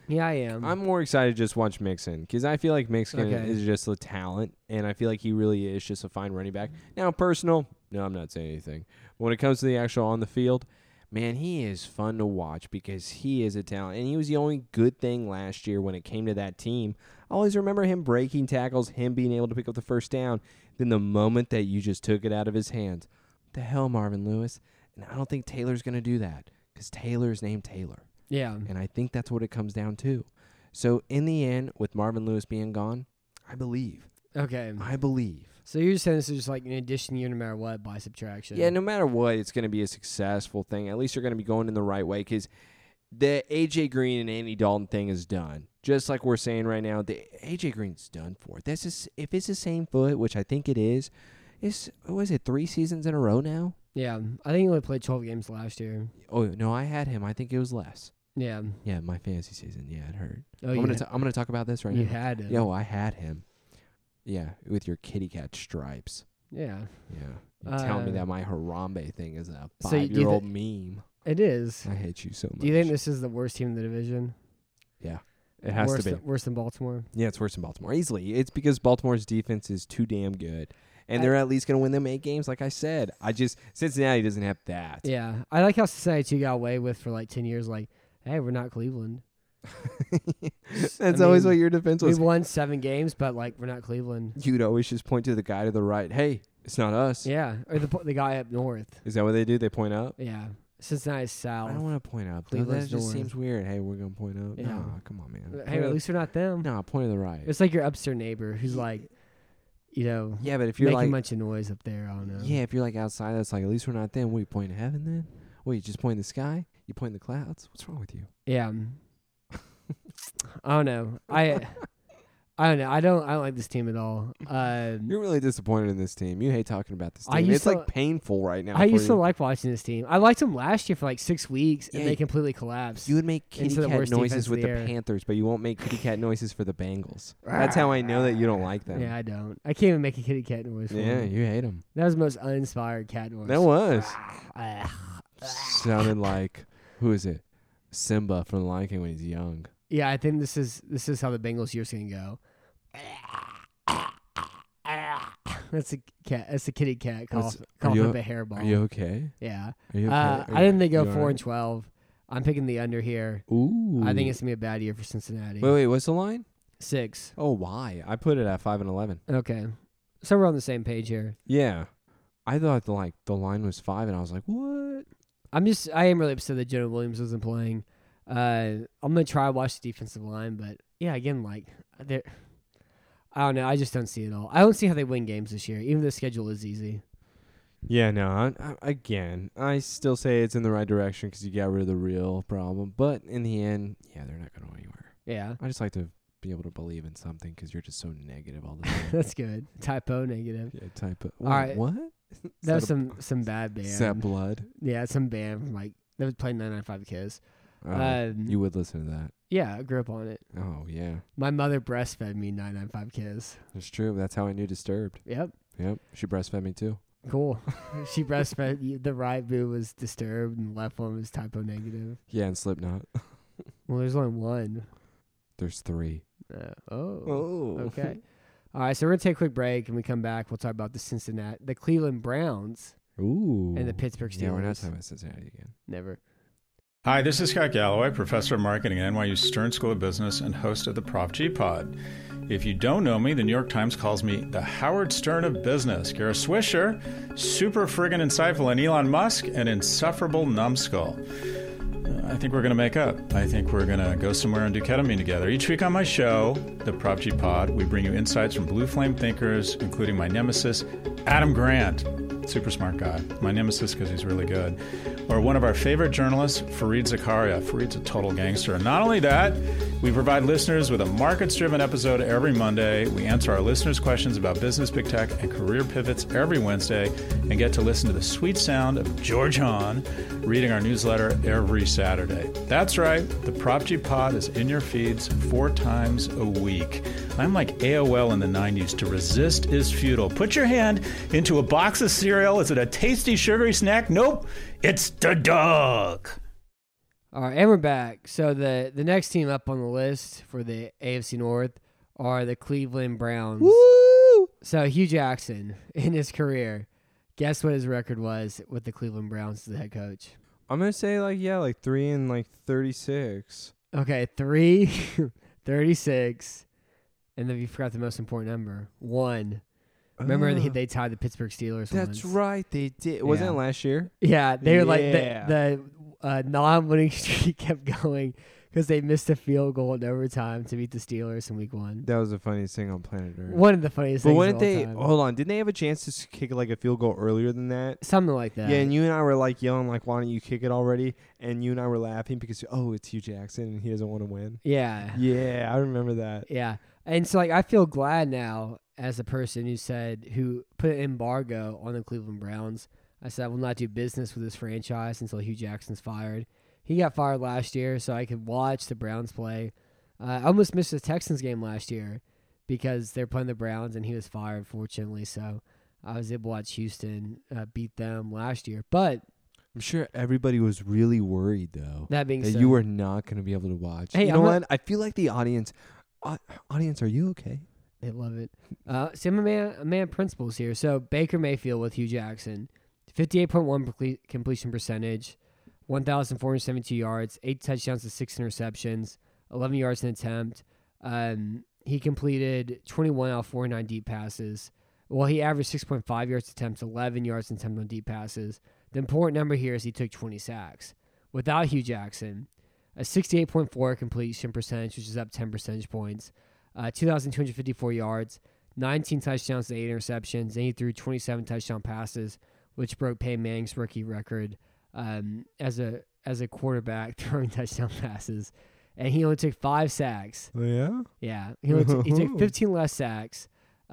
Yeah, I am. I'm more excited to just watch Mixon because I feel like Mixon is just a talent, and I feel like he really is just a fine running back. Now, personal, no, I'm not saying anything. But when it comes to the actual on the field, man, he is fun to watch because he is a talent, and he was the only good thing last year when it came to that team. I always remember him breaking tackles, him being able to pick up the first down. Then the moment that you just took it out of his hands, what the hell, Marvin Lewis? And I don't think Taylor's going to do that because Taylor's named Taylor. Yeah. And I think that's what it comes down to. So in the end, with Marvin Lewis being gone, I believe. Okay. I believe. So you're saying this is just like an addition year no matter what by subtraction? Yeah, no matter what, it's going to be a successful thing. At least you're going to be going in the right way because the A.J. Green and Andy Dalton thing is done. Just like we're saying right now, the A.J. Green's done for. That's just, if it's the same foot, which I think it is, what is it, 3 seasons in a row now? Yeah. I think he only played 12 games last year. Oh, no, I had him. I think it was less. Yeah. Yeah, my fantasy season. Yeah, it hurt. Oh, I'm gonna talk about this right now. You had him. Yo, I had him. Yeah, with your kitty cat stripes. Yeah. Yeah. You're telling me that my Harambe thing is a So 5-year-old meme. It is. I hate you so much. Do you think this is the worst team in the division? Yeah. It has to be. Worse than Baltimore? Yeah, it's worse than Baltimore. Easily. It's because Baltimore's defense is too damn good. And they're at least going to win them 8 games, like I said. Cincinnati doesn't have that. Yeah. I like how Cincinnati 2 got away with for like 10 years, like, hey, we're not Cleveland. That's always what your defense was. We won 7 games, but like we're not Cleveland. You'd always just point to the guy to the right. Hey, it's not us. Yeah, or the guy up north. Is that what they do? They point up? Yeah. Cincinnati's south. I don't want to point up. Cleveland's that just north. seems weird. Hey, we're going to point up. Yeah. No, come on, man. Hey, at least we're not them. No, point to the right. It's like your upstairs neighbor who's like, yeah, but if you're making like a bunch of noise up there, I don't know. Yeah, if you're like outside, that's like, at least we're not them. What, you point to heaven then? What, you just point in the sky? You point in the clouds? What's wrong with you? Yeah. I don't know. I don't know. I don't like this team at all. You're really disappointed in this team. You hate talking about this I team. used It's to- like painful right now. I used to like watching this team. I liked them last year for like 6 weeks, and Yeah, they completely collapsed. You would make kitty into the cat worst noises defense with of the the year. Panthers, but you won't make kitty cat noises for the Bengals. That's how I know that you don't like them. Yeah, I don't. I can't even make a kitty cat noise for Yeah, them. you hate them. That was the most uninspired cat noise. That was. Ah. Sounded like, who is it? Simba from The Lion King when he's young. Yeah, I think this is how the Bengals year's gonna go. That's a cat. That's a kitty cat coughing up a hairball. Are you okay? Yeah. Are you okay? I think they go You 4-12. I'm picking the under here. Ooh. I think it's gonna be a bad year for Cincinnati. Wait, what's the line? 6. Oh, why? I put it at 5-11. Okay. So we're on the same page here. Yeah. I thought the line was 5, and I was like, what? I am really upset that Jonah Williams wasn't playing. I'm gonna try to watch the defensive line, but yeah, again, like I don't know. I just don't see it all. I don't see how they win games this year, even though the schedule is easy. Yeah, no. I still say it's in the right direction because you got rid of the real problem. But in the end, yeah, they're not going to go anywhere. Yeah, I just like to be able to believe in something because you're just so negative all the time. that's good. Typo negative. Yeah, type of. All right. What? That was some bad band. Is that blood? Yeah, some band from like that was playing 995 Kiss. You would listen to that. Yeah, I grew up on it. Oh, yeah. My mother breastfed me 995 Kiss. That's true. That's how I knew Disturbed. Yep. She breastfed me too. Cool. She breastfed you. The right boob was Disturbed and the left one was typo negative. Yeah, and Slipknot. Well, there's only one. There's 3. Okay. All right, so we're gonna take a quick break, and we come back. We'll talk about the Cleveland Browns, Ooh. and the Pittsburgh Steelers. Yeah, we're not talking about Cincinnati again. Never. Hi, this is Scott Galloway, professor of marketing at NYU Stern School of Business and host of the Prof G Pod. If you don't know me, the New York Times calls me the Howard Stern of business. Kara Swisher, super friggin' insightful, and Elon Musk, an insufferable numbskull. I think we're going to make up. I think we're going to go somewhere and do ketamine together. Each week on my show, the Prop G Pod, we bring you insights from blue flame thinkers, including my nemesis, Adam Grant. Super smart guy. My nemesis because he's really good. Or one of our favorite journalists, Fareed Zakaria. Fareed's a total gangster. And not only that, we provide listeners with a markets-driven episode every Monday. We answer our listeners' questions about business, big tech, and career pivots every Wednesday, and get to listen to the sweet sound of George Hahn reading our newsletter every Saturday. That's right, the Prop G Pod is in your feeds 4 times a week. I'm like AOL in the 90s. To resist is futile. Put your hand into a box of cereal. Is it a tasty, sugary snack? Nope, it's the dog. All right, and we're back. So the next team up on the list for the AFC North are the Cleveland Browns. Woo! So Hugh Jackson, in his career, guess what his record was with the Cleveland Browns as the head coach? I'm gonna say 3-36. Okay, 3-36, and then you forgot the most important number, 1. Remember they tied the Pittsburgh Steelers. That's once. right, they did. Wasn't it last year? Yeah, they were like Yeah. the non-winning streak kept going because they missed a field goal in overtime to beat the Steelers in Week 1. That was the funniest thing on planet Earth. One of the funniest But things wouldn't of all they? time. Hold on, didn't they have a chance to kick a field goal earlier than that? Something like that. Yeah, and you and I were yelling why don't you kick it already? And you and I were laughing because it's Hugh Jackson and he doesn't want to win. Yeah. Yeah, I remember that. Yeah. And so I feel glad now as a person who put an embargo on the Cleveland Browns. I said I will not do business with this franchise until Hugh Jackson's fired. He got fired last year, so I could watch the Browns play. I almost missed the Texans game last year because they're playing the Browns and he was fired, fortunately. So I was able to watch Houston beat them last year. But I'm sure everybody was really worried though that being that said, you were not going to be able to watch. Hey, you know what? I feel like the audience, are you okay? they love it. See, I'm a man of principles here. So Baker Mayfield with Hugh Jackson, 58.1 completion percentage, 1,472 yards, 8 touchdowns to 6 interceptions, 11 yards an attempt. He completed 21 out of 49 deep passes. Well, he averaged 6.5 yards attempts, 11 yards an attempt on deep passes. The important number here is he took 20 sacks. Without Hugh Jackson, a 68.4 completion percentage, which is up 10 percentage points, 2,254 yards, 19 touchdowns to 8 interceptions, and he threw 27 touchdown passes, which broke Peyton Manning's rookie record as a quarterback throwing touchdown passes. And he only took 5 sacks. Oh, yeah? Yeah. He took 15 less sacks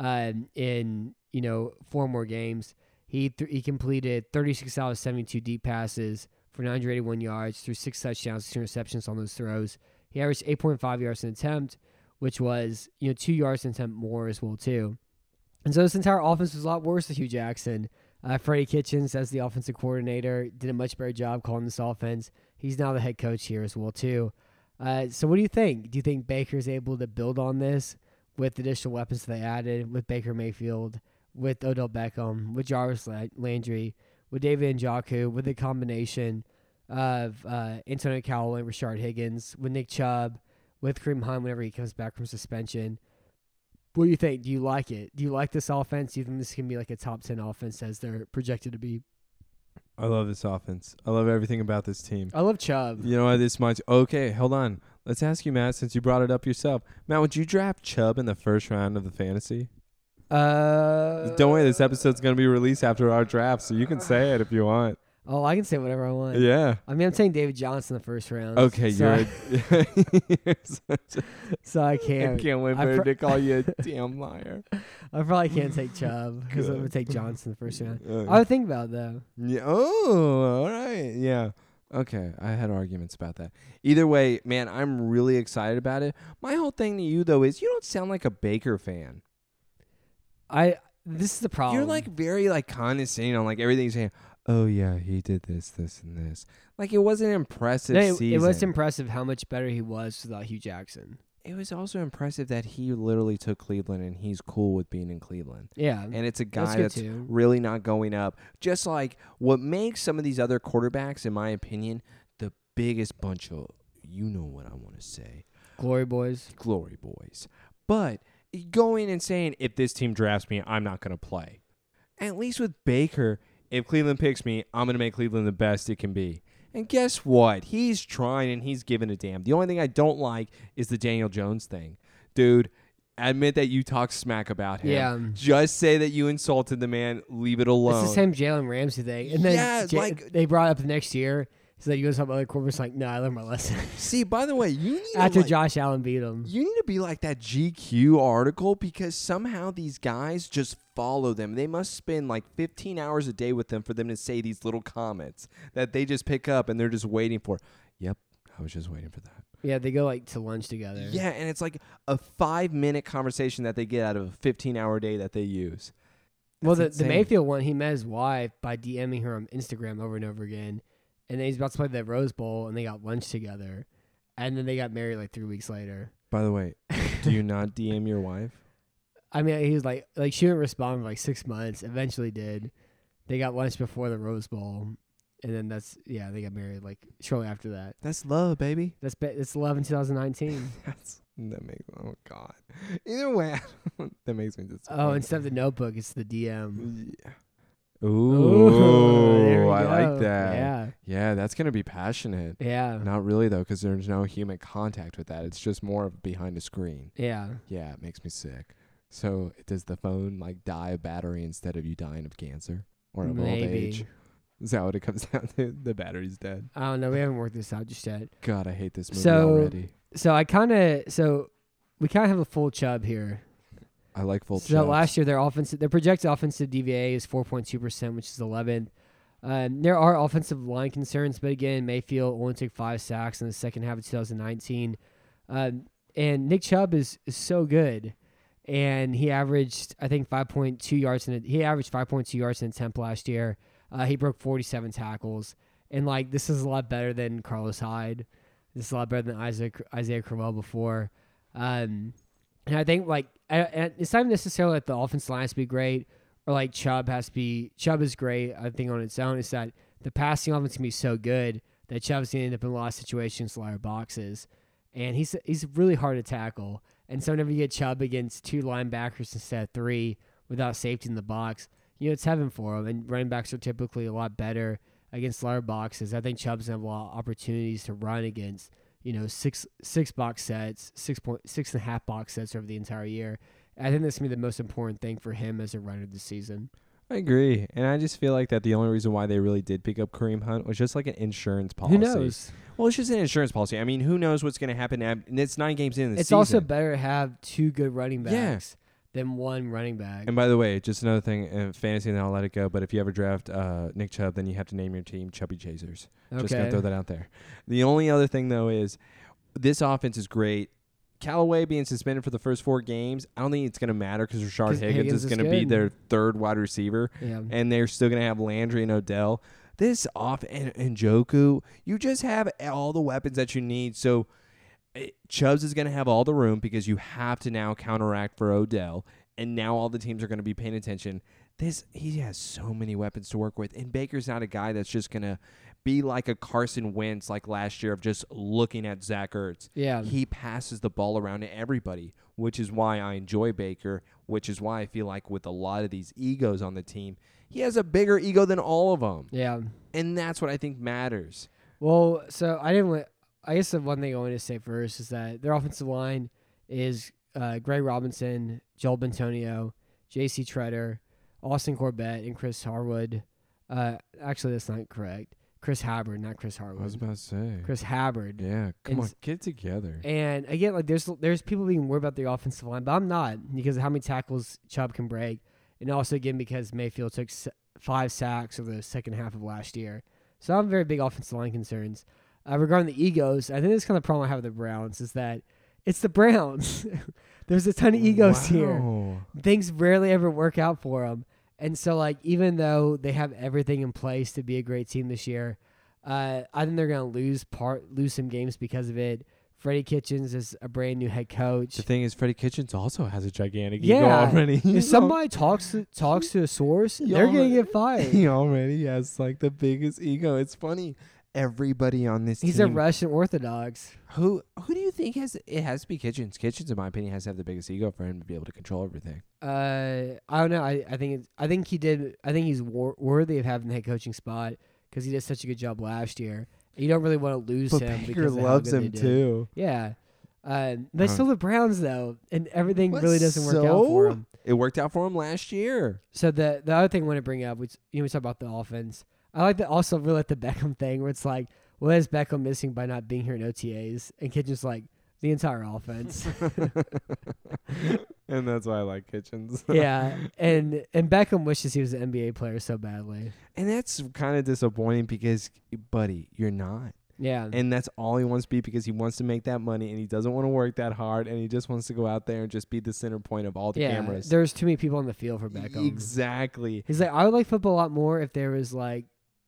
in 4 more games. He completed 36 out of 72 deep passes for 981 yards, threw 6 touchdowns, 2 interceptions on those throws. He averaged 8.5 yards an attempt, which was 2 yards an attempt more as well too. And so this entire offense was a lot worse with Hugh Jackson. Freddie Kitchens, as the offensive coordinator, did a much better job calling this offense. He's now the head coach here as well too. So what do you think? Do you think Baker's able to build on this with additional weapons they added, with Baker Mayfield, with Odell Beckham, with Jarvis Landry, with David Njoku, with the combination of Antonio Callaway and Rashard Higgins, with Nick Chubb, with Kareem Hunt whenever he comes back from suspension? What do you think? Do you like it? Do you like this offense? Do you think this can be like a top 10 offense as they're projected to be? I love this offense. I love everything about this team. I love Chubb. You know what? This might. Okay, hold on. Let's ask you, Matt, since you brought it up yourself. Matt, would you draft Chubb in the first round of the fantasy? Don't worry, this episode's going to be released after our draft, so you can say it if you want. Oh, I can say whatever I want. Yeah. I mean, I'm saying David Johnson in the first round. Okay, so you're so I I can't. can't wait for to call you a damn liar. I probably can't take Chubb because I'm going to take Johnson in the first round. Uh, I would think about it, though. Yeah. Oh, all right. Yeah. Okay. I had arguments about that. Either way, man, I'm really excited about it. My whole thing to you, though, is you don't sound like a Baker fan. This is the problem. You're very condescending on everything you're saying. Oh, yeah, he did this, this, and this. It was an impressive season. It was impressive how much better he was without Hugh Jackson. It was also impressive that he literally took Cleveland and he's cool with being in Cleveland. Yeah. And it's a guy good that's too. really not going up. Just like what makes some of these other quarterbacks, in my opinion, the biggest bunch of, you know what I want to say, Glory boys. glory boys. But going and saying, if this team drafts me, I'm not going to play. At least with Baker, if Cleveland picks me, I'm going to make Cleveland the best it can be. And guess what? He's trying and he's giving a damn. The only thing I don't like is the Daniel Jones thing. Dude, admit that you talk smack about him. Yeah. Just say that you insulted the man. Leave it alone. It's the same Jalen Ramsey thing. And then Yeah, they brought it up the next year. So you go to some other quarterbacks no, I learned my lesson. See, by the way, you need After to Josh Allen beat him. You need to be like that GQ article because somehow these guys just follow them. They must spend 15 hours a day with them for them to say these little comments that they just pick up and they're just waiting for. Yep, I was just waiting for that. Yeah, they go to lunch together. Yeah, and it's like a 5-minute conversation that they get out of a 15-hour day that they use. Well, That's the insane. Mayfield one, he met his wife by DMing her on Instagram over and over again. and then he's about to play the Rose Bowl, and they got lunch together, and then they got married like 3 weeks later. By the way, do you not DM your wife? I mean, he was like she didn't respond for like 6 months. Eventually, did. They got lunch before the Rose Bowl, and then they got married like shortly after that. That's love, baby. It's love in 2019. That makes oh god. Either way, that makes me disappointed. Oh, instead of the Notebook, it's the DM. Yeah. Ooh, there we I go. like that. Yeah, Yeah, that's gonna be passionate. yeah, Not really though, because there's no human contact with that. It's just more of behind a screen. yeah. Yeah, it makes me sick. So does the phone like die of battery instead of you dying of cancer or of old age? Is that what it comes down to? The battery's dead. I don't know. We haven't worked this out just yet. God, I hate this movie So- already. So we kind of have a full Chubb here. I like full So Chubbs. last year their projected offensive DVA is 4.2%, which is 11th. There are offensive line concerns, but again, Mayfield only took 5 sacks in the second half of 2019. And Nick Chubb is so good, and he averaged I think 5.2 yards he averaged 5.2 yards in attempt last year. He broke 47 tackles, and like this is a lot better than Carlos Hyde. This is a lot better than Isaiah Crowell before. And I think like it's not necessarily that the offensive line has to be great or like Chubb is great. I think on its own, it's that the passing offense can be so good that Chubb's gonna end up in a lot of situations, a lot of boxes, and he's really hard to tackle. And so whenever you get Chubb against 2 linebackers instead of 3 without safety in the box, it's heaven for him. And running backs are typically a lot better against large boxes. I think Chubb's gonna have a lot of opportunities to run against, 6 box sets, 6.5 box sets over the entire year. I think that's gonna be the most important thing for him as a runner this season. I agree. And I just feel like that the only reason why they really did pick up Kareem Hunt was just like an insurance policy. Who knows? Well, it's just an insurance policy. I mean, who knows what's going to happen? And it's 9 games in the It's season. also better to have 2 good running backs than 1 running back. And by the way, just another thing, fantasy, and then I'll let it go. But if you ever draft Nick Chubb, then you have to name your team Chubby Chasers. Just going to throw that out there. The only other thing, though, is this offense is great. Callaway being suspended for the first 4 games, I don't think it's going to matter because Rashard Higgins is going to be their 3rd wide receiver. Yeah. And they're still going to have Landry and Odell. This and Njoku, you just have all the weapons that you need. So Chubbs is going to have all the room because you have to now counteract for Odell. And now all the teams are going to be paying attention. He has so many weapons to work with. And Baker's not a guy that's just going to be like a Carson Wentz like last year of just looking at Zach Ertz. Yeah. He passes the ball around to everybody, which is why I enjoy Baker, which is why I feel like with a lot of these egos on the team, he has a bigger ego than all of them. Yeah. And that's what I think matters. Well, so I guess the one thing I wanted to say first is that their offensive line is Greg Robinson, Joel Bentonio, J.C. Treader, Austin Corbett, and Chris Harwood. Actually, that's not correct. Chris Hubbard, not Chris Harwood. I was about to say. Chris Hubbard. Yeah, come on, get together. And again, like there's people being worried about the offensive line, but I'm not because of how many tackles Chubb can break, and also again because Mayfield took 5 sacks over the second half of last year. So I'm very big offensive line concerns. Regarding the egos, I think this kind of problem I have with the Browns is that it's the Browns. There's a ton of egos here. Things rarely ever work out for them. And so, like, even though they have everything in place to be a great team this year, I think they're going to lose some games because of it. Freddie Kitchens is a brand new head coach. The thing is, Freddie Kitchens also has a gigantic ego Yeah, already. if somebody talks to a source, they're going to get fired. He already has like the biggest ego. It's funny. Everybody on this He's team. a Russian Orthodox. Who do you think it has to be Kitchens? Kitchens, in my opinion, has to have the biggest ego for him to be able to control everything. I don't know. I think he's worthy of having the head coaching spot because he did such a good job last year. You don't really want to lose him Baker because of how loves good him they did. too. Yeah. But still the Browns though, and everything really doesn't work out for him. It worked out for him last year. So the other thing I want to bring up, which we talk about the offense. I like the also really like the Beckham thing where it's like, what is Beckham missing by not being here in OTAs? And Kitchens like the entire offense. And that's why I like Kitchens. Yeah, and Beckham wishes he was an NBA player so badly. And that's kind of disappointing because, buddy, you're not. Yeah. And that's all he wants to be because he wants to make that money and he doesn't want to work that hard and he just wants to go out there and just be the center point of all the cameras. There's too many people on the field for Beckham. Exactly. He's like, I would like football a lot more if there was like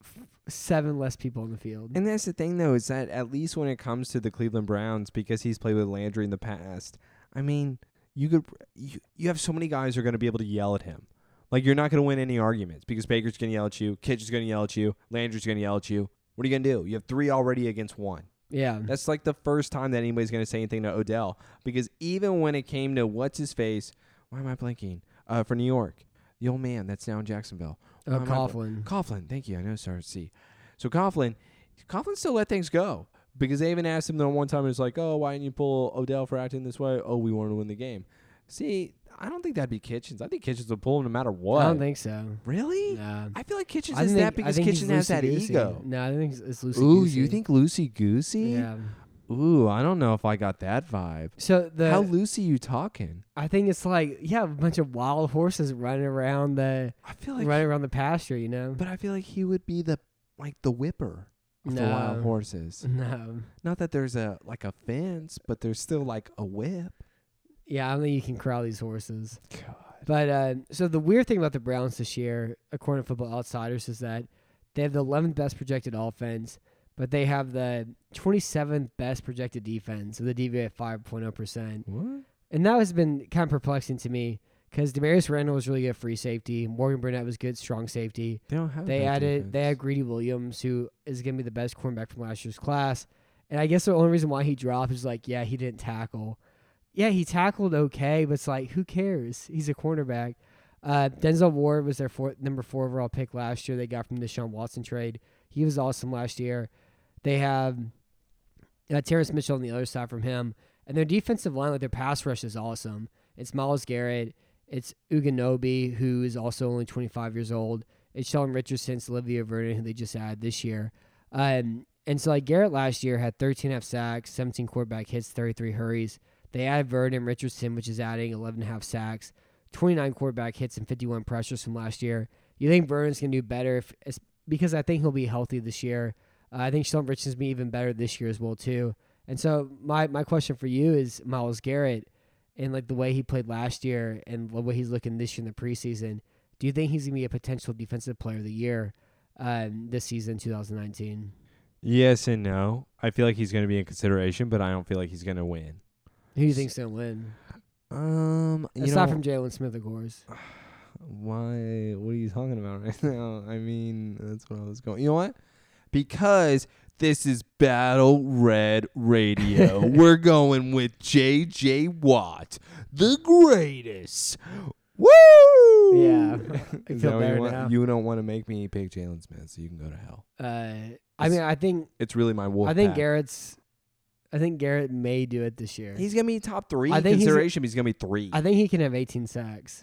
7 less people on the field. And that's the thing, though, is that at least when it comes to the Cleveland Browns, because he's played with Landry in the past, I mean, you have so many guys who are going to be able to yell at him. Like, you're not going to win any arguments because Baker's going to yell at you, Kitchen's going to yell at you, Landry's going to yell at you. What are you going to do? You have 3 already against 1. Yeah. That's like the first time that anybody's going to say anything to Odell, because even when it came to what's-his-face, why am I blanking? For New York, the old man that's now in Jacksonville. Coughlin. Coughlin, thank you. I know, sorry, C. So Coughlin still let things go because they even asked him the one time, it was like, oh, why didn't you pull Odell for acting this way? Oh, we wanted to win the game. See, I don't think that'd be Kitchens. I think Kitchens would pull him no matter what. I don't think so. Really? Nah. I feel like Kitchens is that because Kitchens has that ego. No, I think it's loosey-goosey. Ooh, you think loosey-goosey? Yeah. Ooh, I don't know if I got that vibe. So how loosey you talking? I think it's like, a bunch of wild horses running around the pasture, you know. But I feel like he would be the whipper of the wild horses. No. Not that there's a fence, but there's still like a whip. Yeah, I don't think you can corral these horses. God. But so the weird thing about the Browns this year, according to Football Outsiders, is that they have the 11th best projected offense, but they have the 27th best projected defense, so the DVOA at 5.0%. What? And that has been kind of perplexing to me because Demarius Randall was really good free safety. Morgan Burnett was good strong safety. They don't have They had Greedy Williams, who is going to be the best cornerback from last year's class. And I guess the only reason why he dropped is he didn't tackle. Yeah, he tackled okay, but it's like, who cares? He's a cornerback. Denzel Ward was their number 4 overall pick last year. They got from the Deshaun Watson trade. He was awesome last year. They have Terrence Mitchell on the other side from him. And their defensive line, their pass rush is awesome. It's Myles Garrett. It's Uganobi, who is also only 25 years old. It's Sheldon Richardson. It's Olivia Vernon, who they just added this year. And so Garrett last year had 13.5 sacks, 17 quarterback hits, 33 hurries. They added Vernon Richardson, which is adding 11.5 sacks, 29 quarterback hits, and 51 pressures from last year. You think Vernon's going to do better because I think he'll be healthy this year. I think Sheldon Richardson's be even better this year as well, too. And so my question for you is Myles Garrett and the way he played last year and the way he's looking this year in the preseason. Do you think he's going to be a potential defensive player of the year this season, 2019? Yes and no. I feel like he's going to be in consideration, but I don't feel like he's going to win. Who do you think's going to win? Aside from Jalen Smith, of course. Why? What are you talking about right now? I mean, that's what I was going. You know what? Because this is Battle Red Radio. We're going with J.J. Watt, the greatest. Woo! Yeah. I feel better now. You don't want to make me pick Jalen Smith, so you can go to hell. I think it's really my wolf. I think Garrett may do it this year. He's gonna be top 3 in consideration. He's gonna be 3. I think he can have 18 sacks.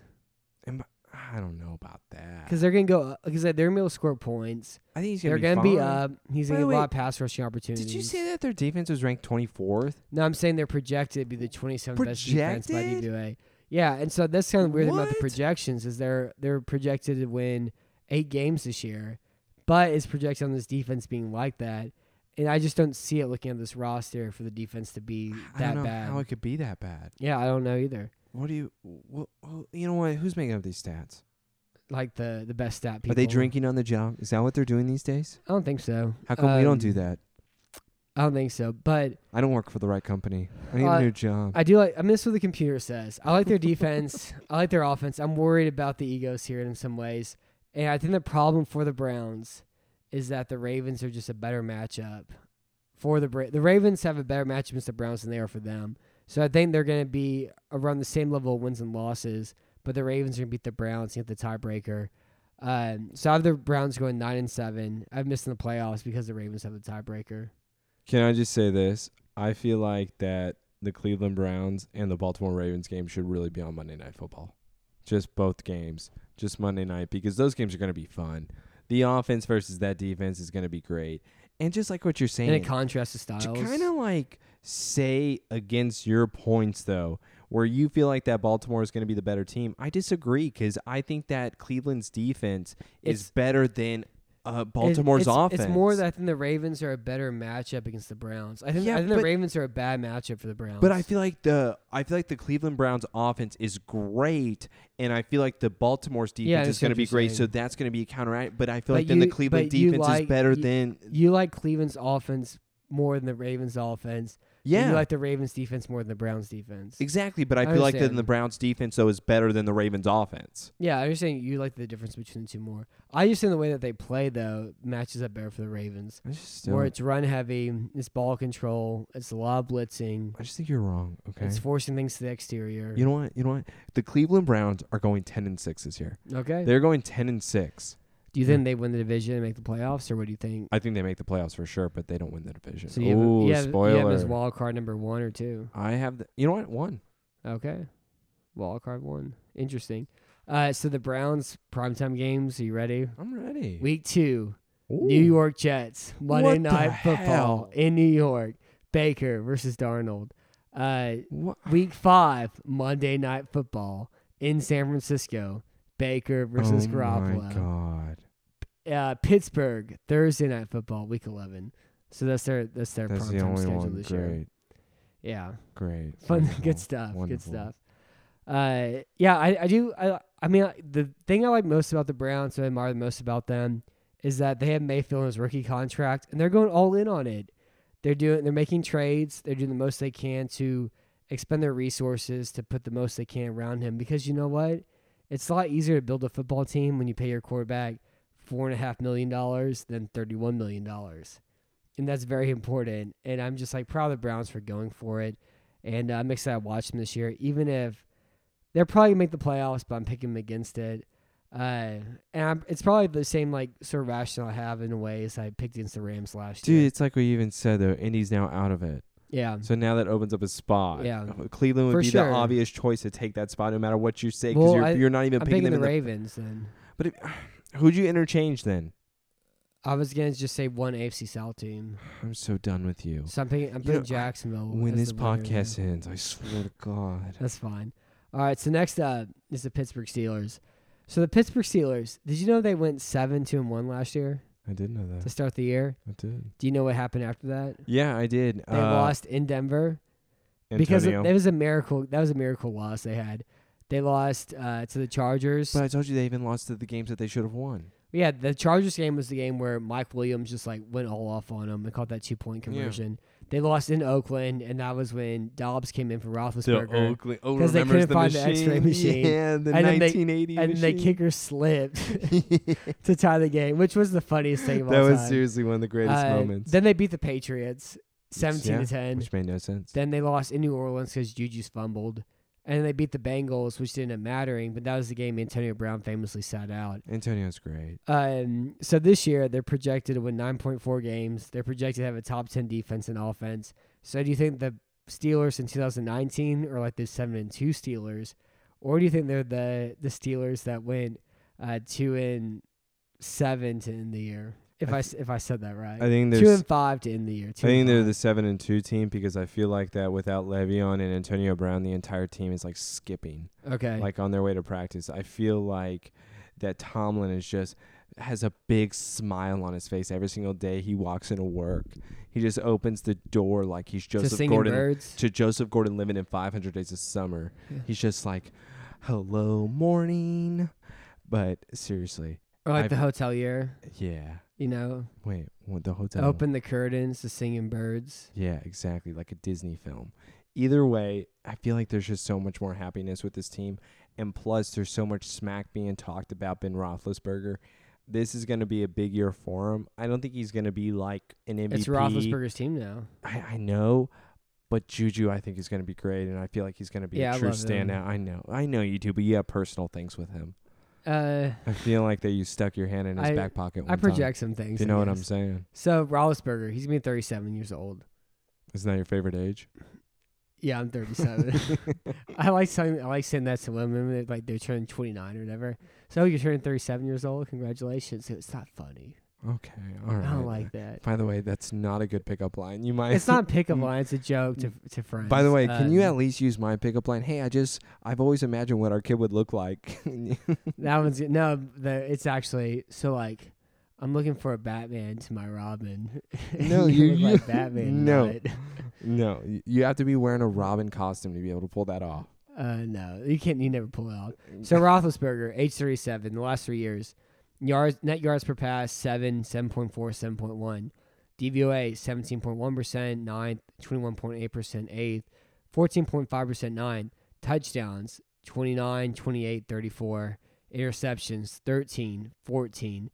I don't know about that. Because they're gonna go. Because they're gonna be able to score points. I think they're gonna be up. He's gonna get a lot of pass rushing opportunities. Did you say that their defense was ranked 24th? No, I'm saying they're projected to be the 27th best defense by DVOA. Yeah, and so that's kind of weird about the projections is they're projected to win 8 games this year, but it's projected on this defense being like that. And I just don't see it looking at this roster for the defense to be that bad. I don't know how it could be that bad. Yeah, I don't know either. You know what? Who's making up these stats? Like the best stat people. Are they drinking on the job? Is that what they're doing these days? I don't think so. How come we don't do that? I don't think so. But I don't work for the right company. I need a new job. I do like. I mean, this is what the computer says. I like their defense. I like their offense. I'm worried about the egos here in some ways. And I think the problem for the Browns is that the Ravens are just a better matchup. For the Ravens have a better matchup against the Browns than they are for them. So I think they're going to be around the same level of wins and losses, but the Ravens are going to beat the Browns and get the tiebreaker. So I have the Browns going 9-7. I've missed in the playoffs because the Ravens have the tiebreaker. Can I just say this? I feel like that the Cleveland Browns and the Baltimore Ravens game should really be on Monday Night Football. Just both games. Just Monday night because those games are going to be fun. The offense versus that defense is going to be great. And just like what you're saying. And a contrast of styles. To kind of say against your points, though, where you feel like that Baltimore is going to be the better team, I disagree because I think that Cleveland's defense is better than Baltimore's offense. It's more that I think the Ravens are a better matchup against the Browns. I think the Ravens are a bad matchup for the Browns. But I feel like the Cleveland Browns offense is great, and I feel like the Baltimore's defense is going to be great. So that's going to be a counteract. But I feel like then the Cleveland defense is better than you like Cleveland's offense more than the Ravens' offense. Yeah, you like the Ravens' defense more than the Browns' defense. Exactly, but I feel like the Browns' defense though is better than the Ravens' offense. Yeah, I understand you like the difference between the two more. I just think the way that they play though matches up better for the Ravens. Where it's run heavy, it's ball control, it's a lot of blitzing. I just think you're wrong. Okay, it's forcing things to the exterior. You know what? The Cleveland Browns are going 10-6 this year. Okay, they're going 10-6. Do you think they win the division and make the playoffs, or what do you think? I think they make the playoffs for sure, but they don't win the division. So you have as wild card number 1 or 2. I have you know what? 1. Okay, wild card 1. Interesting. So the Browns primetime games. Are you ready? I'm ready. Week 2, Ooh. New York Jets, Monday Night Football hell? in New York. Baker versus Darnold. Week 5, Monday Night Football in San Francisco. Baker versus Garoppolo. Oh my God. Pittsburgh, Thursday Night Football, Week 11. So that's their primetime schedule this year. Yeah, great, fun, wonderful. Good stuff. Wonderful. Good stuff. I do. I mean, the thing I like most about the Browns, what I admire the most about them, is that they have Mayfield in his rookie contract, and they're going all in on it. They're making trades. They're doing the most they can to expend their resources to put the most they can around him. Because you know what? It's a lot easier to build a football team when you pay your quarterback $4.5 million than $31 million. And that's very important. And I'm just proud of the Browns for going for it. And I'm excited to watch them this year, even if they're probably going to make the playoffs, but I'm picking them against it. It's probably the same sort of rationale I have in a way as I picked against the Rams last year. Dude, it's like we even said, though, Indy's now out of it. Yeah. So now that opens up a spot. Yeah. Cleveland would be the obvious choice to take that spot no matter what you say, because you're not even picking them the Ravens then. But who'd you interchange then? I was going to just say one AFC South team. I'm so done with you. So I'm putting Jacksonville. When this podcast ends, I swear to God. That's fine. All right, so next up is the Pittsburgh Steelers. So the Pittsburgh Steelers, did you know they went 7-2-1 last year? I did know that. To start the year? I did. Do you know what happened after that? Yeah, I did. They lost in Denver. Antonio. Because that was a miracle. That was a miracle loss they had. They lost to the Chargers. But I told you they even lost to the games that they should have won. Yeah, the Chargers game was the game where Mike Williams just went all off on them and caught that 2-point conversion. Yeah. They lost in Oakland, and that was when Dobbs came in for Roethlisberger. Because they couldn't find the X-ray machine. Yeah, the 1980 machine. And the kicker slipped to tie the game, which was the funniest thing of all time. That was seriously one of the greatest moments. Then they beat the Patriots 17-10. Which made no sense. Then they lost in New Orleans because Juju's fumbled. And they beat the Bengals, which didn't end up mattering, but that was the game Antonio Brown famously sat out. Antonio's great. So this year, they're projected to win 9.4 games. They're projected to have a top 10 defense and offense. So do you think the Steelers in 2019 are like the 7-2 Steelers? Or do you think they're the Steelers that went 2-7 to end the year? If I said that right, I think 2-5 to end the year. I think they're the 7-2 team, because I feel like that without Le'Veon and Antonio Brown, the entire team is skipping. Okay. On their way to practice. I feel like that Tomlin has a big smile on his face every single day he walks into work. He just opens the door like he's Joseph Gordon to Joseph Gordon living in 500 Days of Summer. Yeah. He's just like, "Hello, morning." But seriously. Or the hotelier. Yeah. You know? Wait, what, the hotel? Open the curtains to singing birds. Yeah, exactly. Like a Disney film. Either way, I feel like there's just so much more happiness with this team. And plus, there's so much smack being talked about Ben Roethlisberger. This is going to be a big year for him. I don't think he's going to be like an MVP. It's Roethlisberger's team now. I know. But Juju, I think, is going to be great. And I feel like he's going to be a true standout. I know you do, but you have personal things with him. I feel like that you stuck your hand in his back pocket one I project some things. You know what I'm saying? So, Roethlisberger, he's going to be 37 years old. Isn't that your favorite age? Yeah, I'm 37. I like saying that to women, they're turning 29 or whatever. So, you're turning 37 years old? Congratulations. It's not funny. Okay, all right. I don't like that. By the way, that's not a good pickup line. You might. It's not a pickup line. It's a joke to friends. By the way, can you at least use my pickup line? Hey, I've always imagined what our kid would look like. That one's no. It's actually so I'm looking for a Batman to my Robin. No, you you look like Batman. no. Nut. No, you have to be wearing a Robin costume to be able to pull that off. No, you can't. You never pull it out. So Roethlisberger, age 37, the last 3 years, net yards per pass 7.4, 7.1, DVOA 17.1%, 9th, 21.8%, 8th, 14.5%, 9, touchdowns 29, 28, 34, interceptions 13, 14,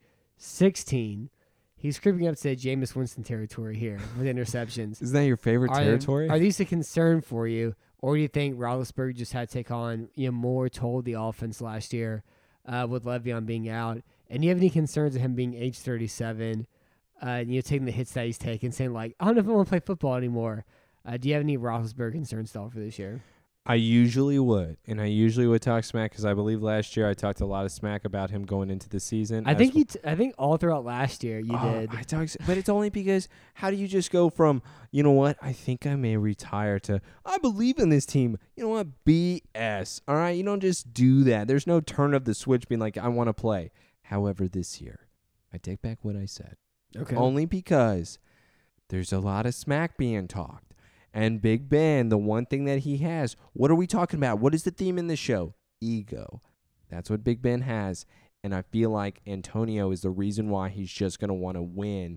16. He's creeping up to the Jameis Winston territory here with interceptions. Isn't that your favorite territory? Are these a concern for you, or do you think Roethlisberger just had to take on more toll the offense last year with Le'Veon being out? And do you have any concerns of him being age 37, taking the hits that he's taken, saying like, I don't know if I want to play football anymore? Do you have any Roethlisberger concerns at all for this year? I usually would, and I usually would talk smack because I believe last year I talked a lot of smack about him going into the season. I think all throughout last year you did. I talked, but it's only because how do you just go from I think I may retire to I believe in this team. You know what? BS. All right, you don't just do that. There's no turn of the switch being like I want to play. However, this year I take back what I said. Okay. Only because there's a lot of smack being talked. And Big Ben, the one thing that he has, what are we talking about? What is the theme in the show? Ego. That's what Big Ben has. And I feel like Antonio is the reason why he's just going to want to win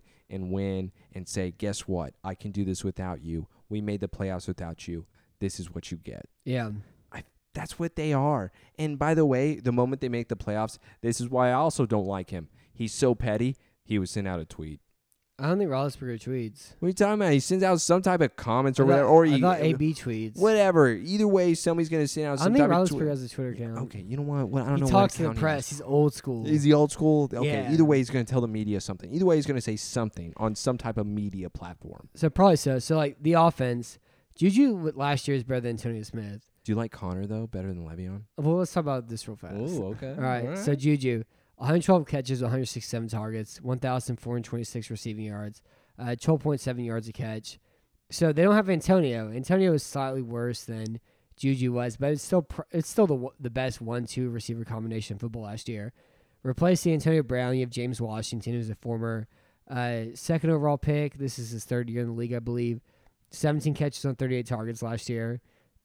and say, guess what? I can do this without you. We made the playoffs without you. This is what you get. Yeah. That's what they are. And by the way, the moment they make the playoffs, this is why I also don't like him. He's so petty, he would send out a tweet. I don't think Roethlisberger tweets. What are you talking about? He sends out some type of comments or whatever. Or I thought AB tweets. Whatever. Either way, somebody's going to send out some type of I don't think Roethlisberger has a Twitter account. Okay, you know what? I don't know. He talks to the press. He's old school. Is he old school? Okay, Yeah. Either way, he's going to tell the media something. Either way, he's going to say something on some type of media platform. So probably so. So like the offense, Juju last year is better than Antonio Smith. Do you like Connor, though, better than Le'Veon? Well, let's talk about this real fast. Oh, okay. All right. So Juju, 112 catches, 167 targets, 1,426 receiving yards. 12.7 yards a catch. So they don't have Antonio. Antonio is slightly worse than Juju was, but it's still the best 1-2 receiver combination in football last year. Replacing Antonio Brown, you have James Washington, who's a former second overall pick. This is his third year in the league, I believe. 17 catches on 38 targets last year,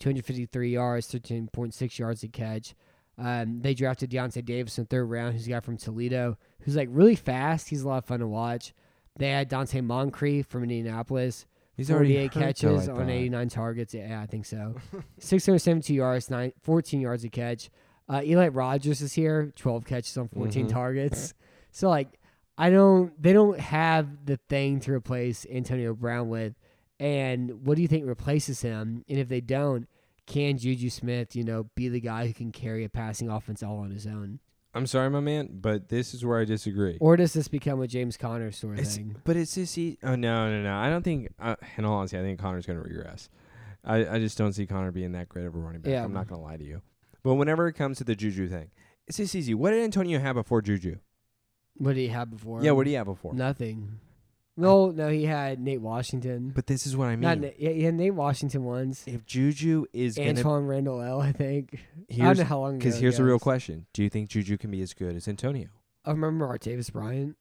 253 yards, 13.6 yards a catch. They drafted Deontay Davis in the third round, who's a guy from Toledo, who's like really fast. He's a lot of fun to watch. They had Dante Moncrief from Indianapolis. He's 48 already catches on 89 targets. Yeah, I think so. 672 yards, 14 yards a catch. Eli Rogers is here, 12 catches on 14 targets. So like, they don't have the thing to replace Antonio Brown with. And what do you think replaces him? And if they don't, can Juju Smith, be the guy who can carry a passing offense all on his own? I'm sorry, my man, but this is where I disagree. Or does this become a James Conner sort of thing? But it's just oh no. I don't think. In all honesty, I think Connor's going to regress. I just don't see Connor being that great of a running back. Yeah. I'm not going to lie to you. But whenever it comes to the Juju thing, it's just easy. What did Antonio have before Juju? What did he have before? Yeah, what did he have before? Nothing. No, he had Nate Washington. But this is what I mean. He had Nate Washington once. If Juju is going to... Antoine Randall L., I think. I don't know how long ago. Because here's the real question. Do you think Juju can be as good as Antonio? I remember Martavis Bryant.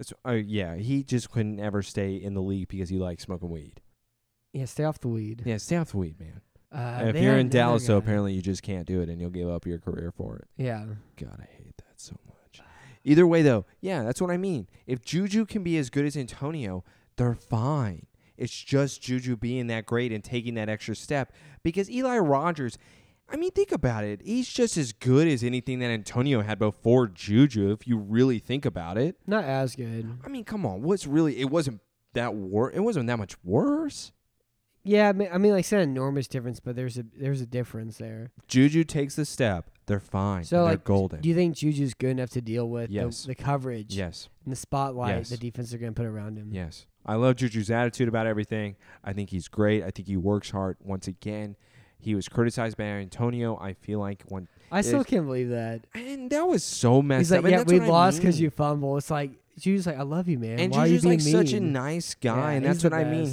Yeah, he just couldn't ever stay in the league because he liked smoking weed. Yeah, stay off the weed. Yeah, stay off the weed, man. If you're in Dallas, though, apparently you just can't do it and you'll give up your career for it. Yeah. God, I hate that so much. Either way, though, yeah, that's what I mean. If Juju can be as good as Antonio, they're fine. It's just Juju being that great and taking that extra step. Because Eli Rogers, I mean, think about it. He's just as good as anything that Antonio had before Juju, if you really think about it. Not as good. I mean, come on. It wasn't that much worse. Yeah, I mean, like I said, enormous difference, but there's a difference there. Juju takes the step. They're fine. So, they're golden. Do you think Juju's good enough to deal with Yes. the coverage Yes. and the spotlight Yes. the defense are going to put around him? Yes. I love Juju's attitude about everything. I think he's great. I think he works hard. Once again, he was criticized by Antonio. I feel like I still can't believe that. And that was so messed He's like, up. yeah, And we that's what lost I because mean. you fumble. It's like, Juju's like, I love you, man. And Why Juju's are you like being such a mean? nice guy, Yeah, and he's that's what the I mean. best.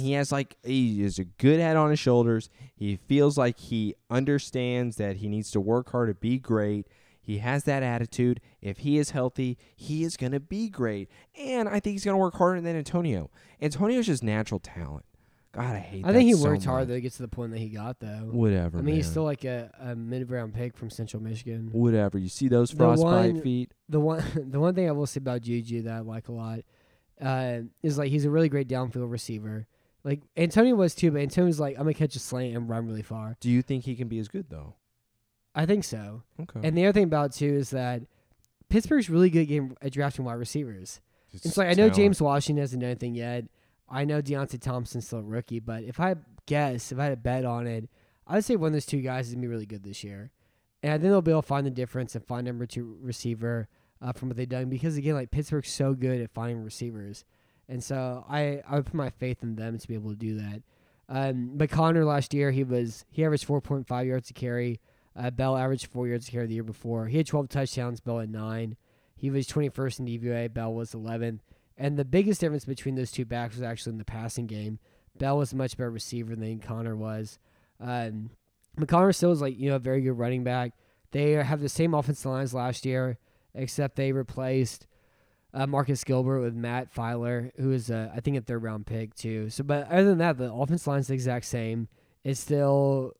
He has a good head on his shoulders. He feels like he understands that he needs to work hard to be great. He has that attitude. If he is healthy, he is going to be great. And I think he's going to work harder than Antonio. Antonio's just natural talent. God, I hate that. I think he so worked hard much. to get to the point that he got, though. Whatever, I mean, he's man. still like a mid-round pick from Central Michigan. Whatever. You see those The frostbite one- feet? The one thing I will say about Juju that I like a lot is like he's a really great downfield receiver. Like Antonio was too, but Antonio's like, I'm gonna catch a slant and run really far. Do you think he can be as good, though? I think so. Okay. And the other thing about it too is that Pittsburgh's really good at drafting wide receivers. Just It's like I know talent. James Washington hasn't done anything yet. I know Deontay Thompson's still a rookie, but if I had to bet on it, I would say one of those two guys is gonna be really good this year. And I think they'll be able to find the difference and find number 2 receiver from what they've done because again, like Pittsburgh's so good at finding receivers, and so I would put my faith in them to be able to do that. But Connor last year he averaged 4.5 yards to carry. Bell averaged 4 yards to carry the year before. He had 12 touchdowns. Bell had 9. He was 21st in DVOA. Bell was 11th. And the biggest difference between those two backs was actually in the passing game. Bell was a much better receiver than Connor was. But Connor still is like a very good running back. They have the same offensive lines last year, except they replaced Marcus Gilbert with Matt Filer, who is I think a 3rd-round pick too. So, but other than that, the offensive line's the exact same. It's still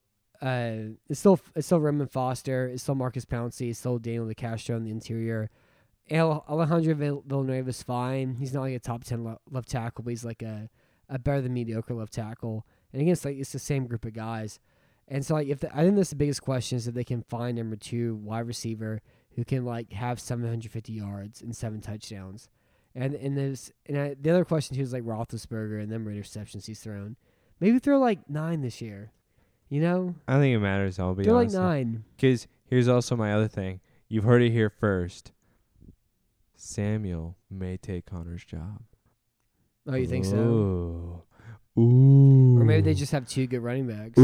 Raymond Foster. It's still Marcus Pouncey. It's still Daniel DeCastro in the interior. Alejandro Villanueva is fine. He's not like a top 10 left tackle, but he's like a better than mediocre left tackle. And again, it's the same group of guys. And so, like, I think that's the biggest question is if they can find number 2 wide receiver who can like have 750 yards and 7 touchdowns. And the other question too is like Roethlisberger and then interceptions he's thrown. Maybe throw like 9 this year. I don't think it matters. I'll be Throw honest. like 9. Because here's also my other thing. You've heard it here first. Samuel may take Connor's job. Oh, you think so? Ooh. Ooh. Or maybe they just have 2 good running backs.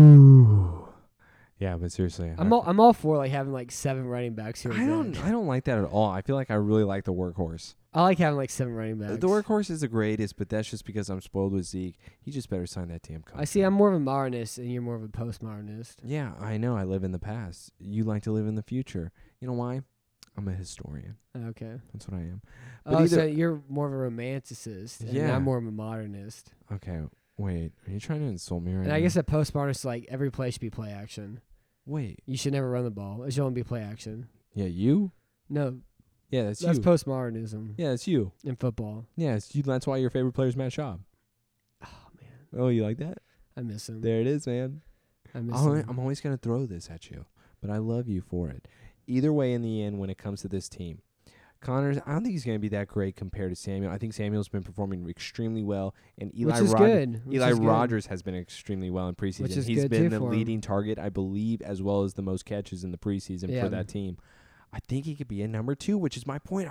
Ooh. Yeah, but seriously, I'm all for like having like 7 running backs here. I don't like that at all. I feel like I really like the workhorse. I like having like 7 running backs. The workhorse is the greatest, but that's just because I'm spoiled with Zeke. He just better sign that damn contract. I see. I'm more of a modernist, and you're more of a postmodernist. Yeah, I know. I live in the past. You like to live in the future. You know why? I'm a historian. Okay. That's what I am. So you're more of a romanticist, and Yeah. I'm more of a modernist. Okay, wait. Are you trying to insult me right now? And I guess a postmodernist, like every play should be play action. Wait. You should never run the ball. It should only be play action. Yeah, you? No, Yeah, that's that's you. postmodernism Yeah, it's you. in football. Yeah, it's you. That's why your favorite player is Matt Schaub. Oh man, Oh, you like that? I miss him. There it is, man. I miss him. I'm always going to throw this at you, but I love you for it. Either way, in the end, when it comes to this team, Connors, I don't think he's going to be that great compared to Samuel. I think Samuel's been performing extremely well, and Which is good. Eli Rogers has been extremely well in preseason. Which is He's good, been too, the for him. leading target, I believe, as well as the most catches in the preseason Yeah. for that team. I think he could be a number 2, which is my point.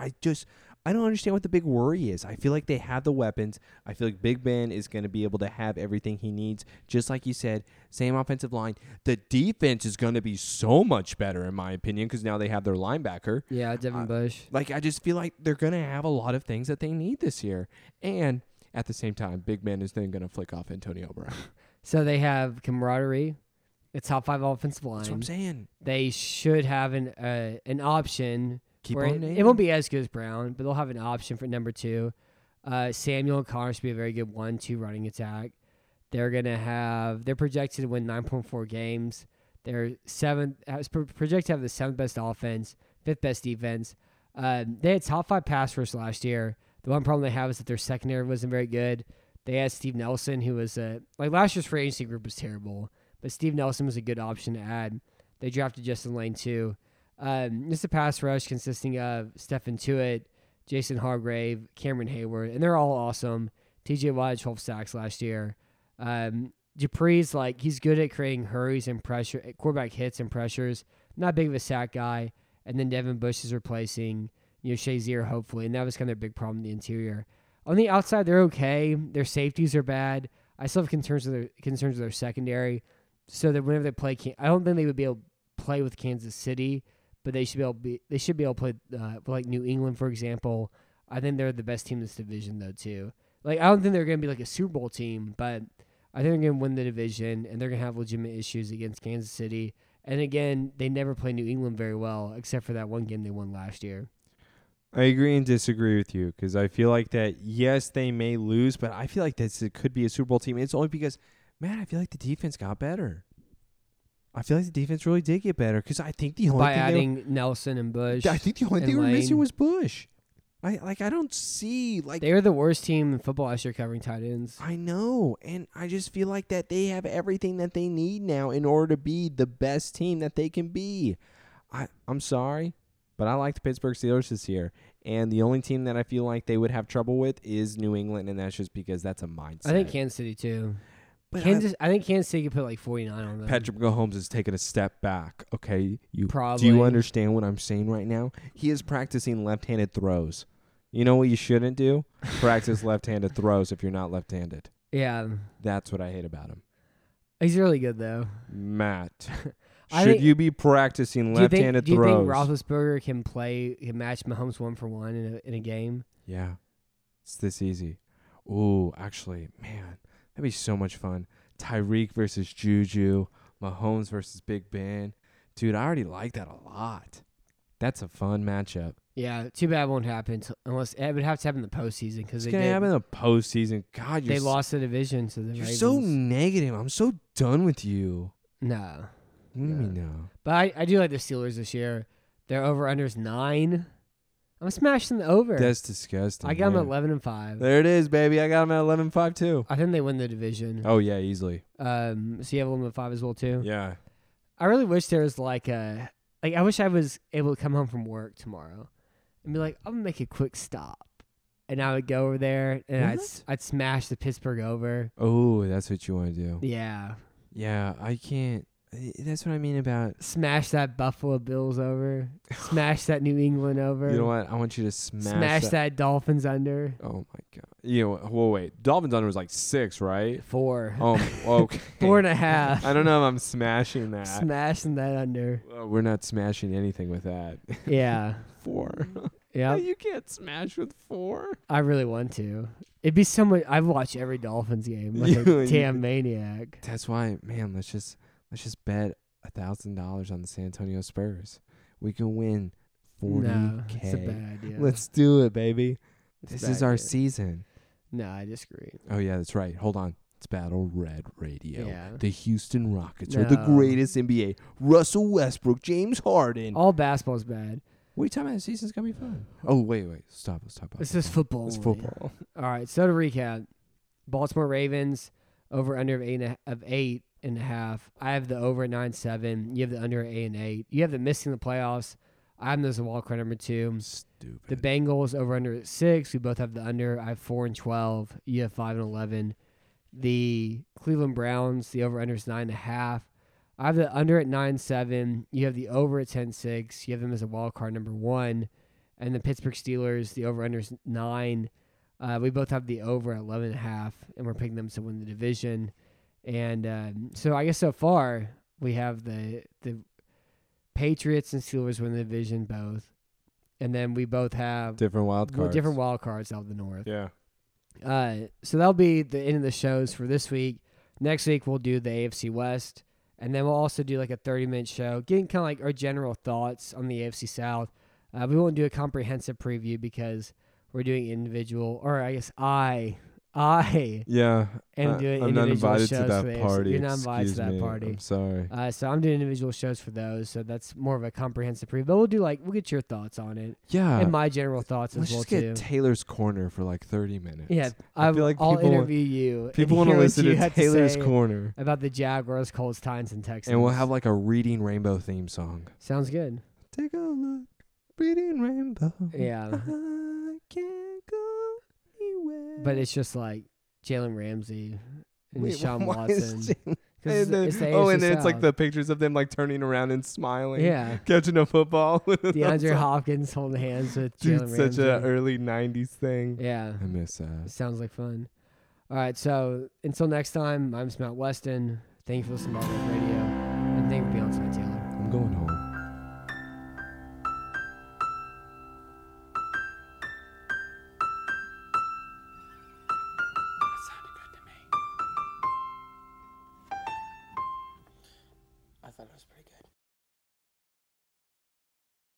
I don't understand what the big worry is. I feel like they have the weapons. I feel like Big Ben is going to be able to have everything he needs. Just like you said, same offensive line. The defense is going to be so much better, in my opinion, because now they have their linebacker. Yeah, Devin Bush. Like, I just feel like they're going to have a lot of things that they need this year. And at the same time, Big Ben is then going to flick off Antonio Brown. So they have camaraderie. A top 5 offensive line. That's what I'm saying. They should have an option. Keep where on it naming. won't be as good as Brown, but they'll have an option for number 2. Samuel and Connor should be a very good 1-2 running attack. They're projected to win 9.4 games. They're projected to have the 7th best offense, 5th best defense. They had top 5 pass rush last year. The one problem they have is that their secondary wasn't very good. They had Steve Nelson, who was like last year's free agency group was terrible, but Steve Nelson was a good option to add. They drafted Justin Lane too. It's a pass rush consisting of Stephen Tuitt, Jason Hargrave, Cameron Hayward, and they're all awesome. TJ Watt had 12 sacks last year. Dupree's he's good at creating hurries and pressure, quarterback hits and pressures. Not big of a sack guy. And then Devin Bush is replacing Shazier, hopefully, and that was kind of their big problem in the interior. On the outside, they're okay. Their safeties are bad. I still have concerns with their secondary. So that whenever they play, I don't think they would be able to play with Kansas City, but they should be able to play with like New England, for example. I think they're the best team in this division, though, too. I don't think they're going to be like a Super Bowl team, but I think they're going to win the division, and they're going to have legitimate issues against Kansas City. And again, they never play New England very well, except for that one game they won last year. I agree and disagree with you because I feel like that, yes, they may lose, but I feel like it could be a Super Bowl team. It's only because, man, I feel like the defense got better. I feel like the defense really did get better because I think the only By thing adding Nelson and Bush. I think the only and thing we were missing Lane. was Bush. I don't see like They were the worst team in football last year covering tight ends. I know, and I just feel like that they have everything that they need now in order to be the best team that they can be. I'm sorry, but I like the Pittsburgh Steelers this year, and the only team that I feel like they would have trouble with is New England, and that's just because that's a mindset. I think Kansas City too. But I think Kansas City could put like 49 on them. Patrick Mahomes is taking a step back. Okay, Probably. Do you understand what I'm saying right now? He is practicing left-handed throws. You know what you shouldn't do? Practice left-handed throws if you're not left-handed. Yeah. That's what I hate about him. He's really good though. Matt, I should think- you be practicing left-handed Do you throws? think Roethlisberger can match Mahomes 1-for-1 in a game? Yeah, it's this easy. Ooh, actually, man, that'd be so much fun. Tyreek versus Juju, Mahomes versus Big Ben. Dude, I already like that a lot. That's a fun matchup. Yeah, too bad it won't happen unless it would have to happen in the postseason because It's going to happen in the postseason. God, they lost the division to the You're Ravens. so negative. I'm so done with you. No. What do you mean no? But I do like the Steelers this year. Their over-under's 9. I'm smashing the over. That's disgusting. I got them yeah. at 11-5. There it is, baby. I got them at 11-5 too. I think they win the division. Oh, yeah, easily. So you have 11-5 as well too. Yeah. I really wish there was I wish I was able to come home from work tomorrow and be like, I'm gonna make a quick stop, and I would go over there and What? I'd smash the Pittsburgh over. Oh, that's what you want to do. Yeah, Yeah, I can't. That's what I mean about. smash that Buffalo Bills over, smash that New England over. You know what? I want you to smash that Dolphins under Oh my god. You know, well, wait. Dolphins under was like 6, right? 4. Okay. 4.5. I don't know if I'm smashing that. Smashing that under. We're not smashing anything with that. Yeah. 4. Yeah. You can't smash with 4. I really want to. It'd be so much. I watch every Dolphins game like a damn maniac. That's why, man. Let's just bet $1,000 on the San Antonio Spurs. We can win 40K. No, it's a bad idea. Let's do it, baby. It's a This bad is our idea. season. No, I disagree. Oh yeah, that's right. Hold on. It's Battle Red Radio. Yeah. The Houston Rockets are the No. greatest NBA. Russell Westbrook, James Harden. All basketball's bad. What are you talking about? The season's gonna be fun. Oh wait. Stop. Let's talk about This is football. It's only. football. All right. So to recap, Baltimore Ravens over under of 8.5. I have the over at 9.7. You have the under at 8.8. You have the missing the playoffs. I have them as a wild card number 2. Stupid. The Bengals over under at 6. We both have the under. I have 4-12. You have 5-11. The Cleveland Browns, the over under is 9.5. I have the under at 9.7. You have the over at 10.6. You have them as a wild card number 1. And the Pittsburgh Steelers, the over under is 9. We both have the over at 11.5, and we're picking them to win the division. And so I guess so far we have the Patriots and Steelers win the division both, and then we both have different wild cards. different wild cards out of the North. Yeah. So that'll be the end of the shows for this week. Next week we'll do the AFC West, and then we'll also do like a 30-minute show, getting kind of like our general thoughts on the AFC South. We won't do a comprehensive preview because we're doing individual, or I guess I Yeah. am doing I'm not individual invited shows to that for the AFC. party. You're not invited Excuse to that me. party. I'm sorry. So I'm doing individual shows for those. So that's more of a comprehensive preview. But we'll get your thoughts on it Yeah. and my general thoughts Let's as well just get too. Taylor's Corner for like 30 minutes. Yeah, I feel like I'll people want- interview you. People want to listen to have Taylor's say Corner. about the Jaguars, Colts, Titans, and Texans. And we'll have like a Reading Rainbow theme song. Sounds good. Take a look, Reading Rainbow. Yeah. I can't go anywhere. But it's just like Jalen Ramsey and Wait, Deshaun why is Watson. Jalen- 'Cause and then- it's the oh, AFC and then it's like South. the pictures of them like turning around and smiling. Yeah. Catching a football. DeAndre Hopkins holding hands with Dude, Jalen such Ramsey. a early 90s thing. Yeah. I miss It that. sounds like fun. All right, so until next time, I'm Matt Weston. Thank you for listening to Ball Radio, and thank you for being on tonight, Taylor. I'm going home. I thought it was pretty good.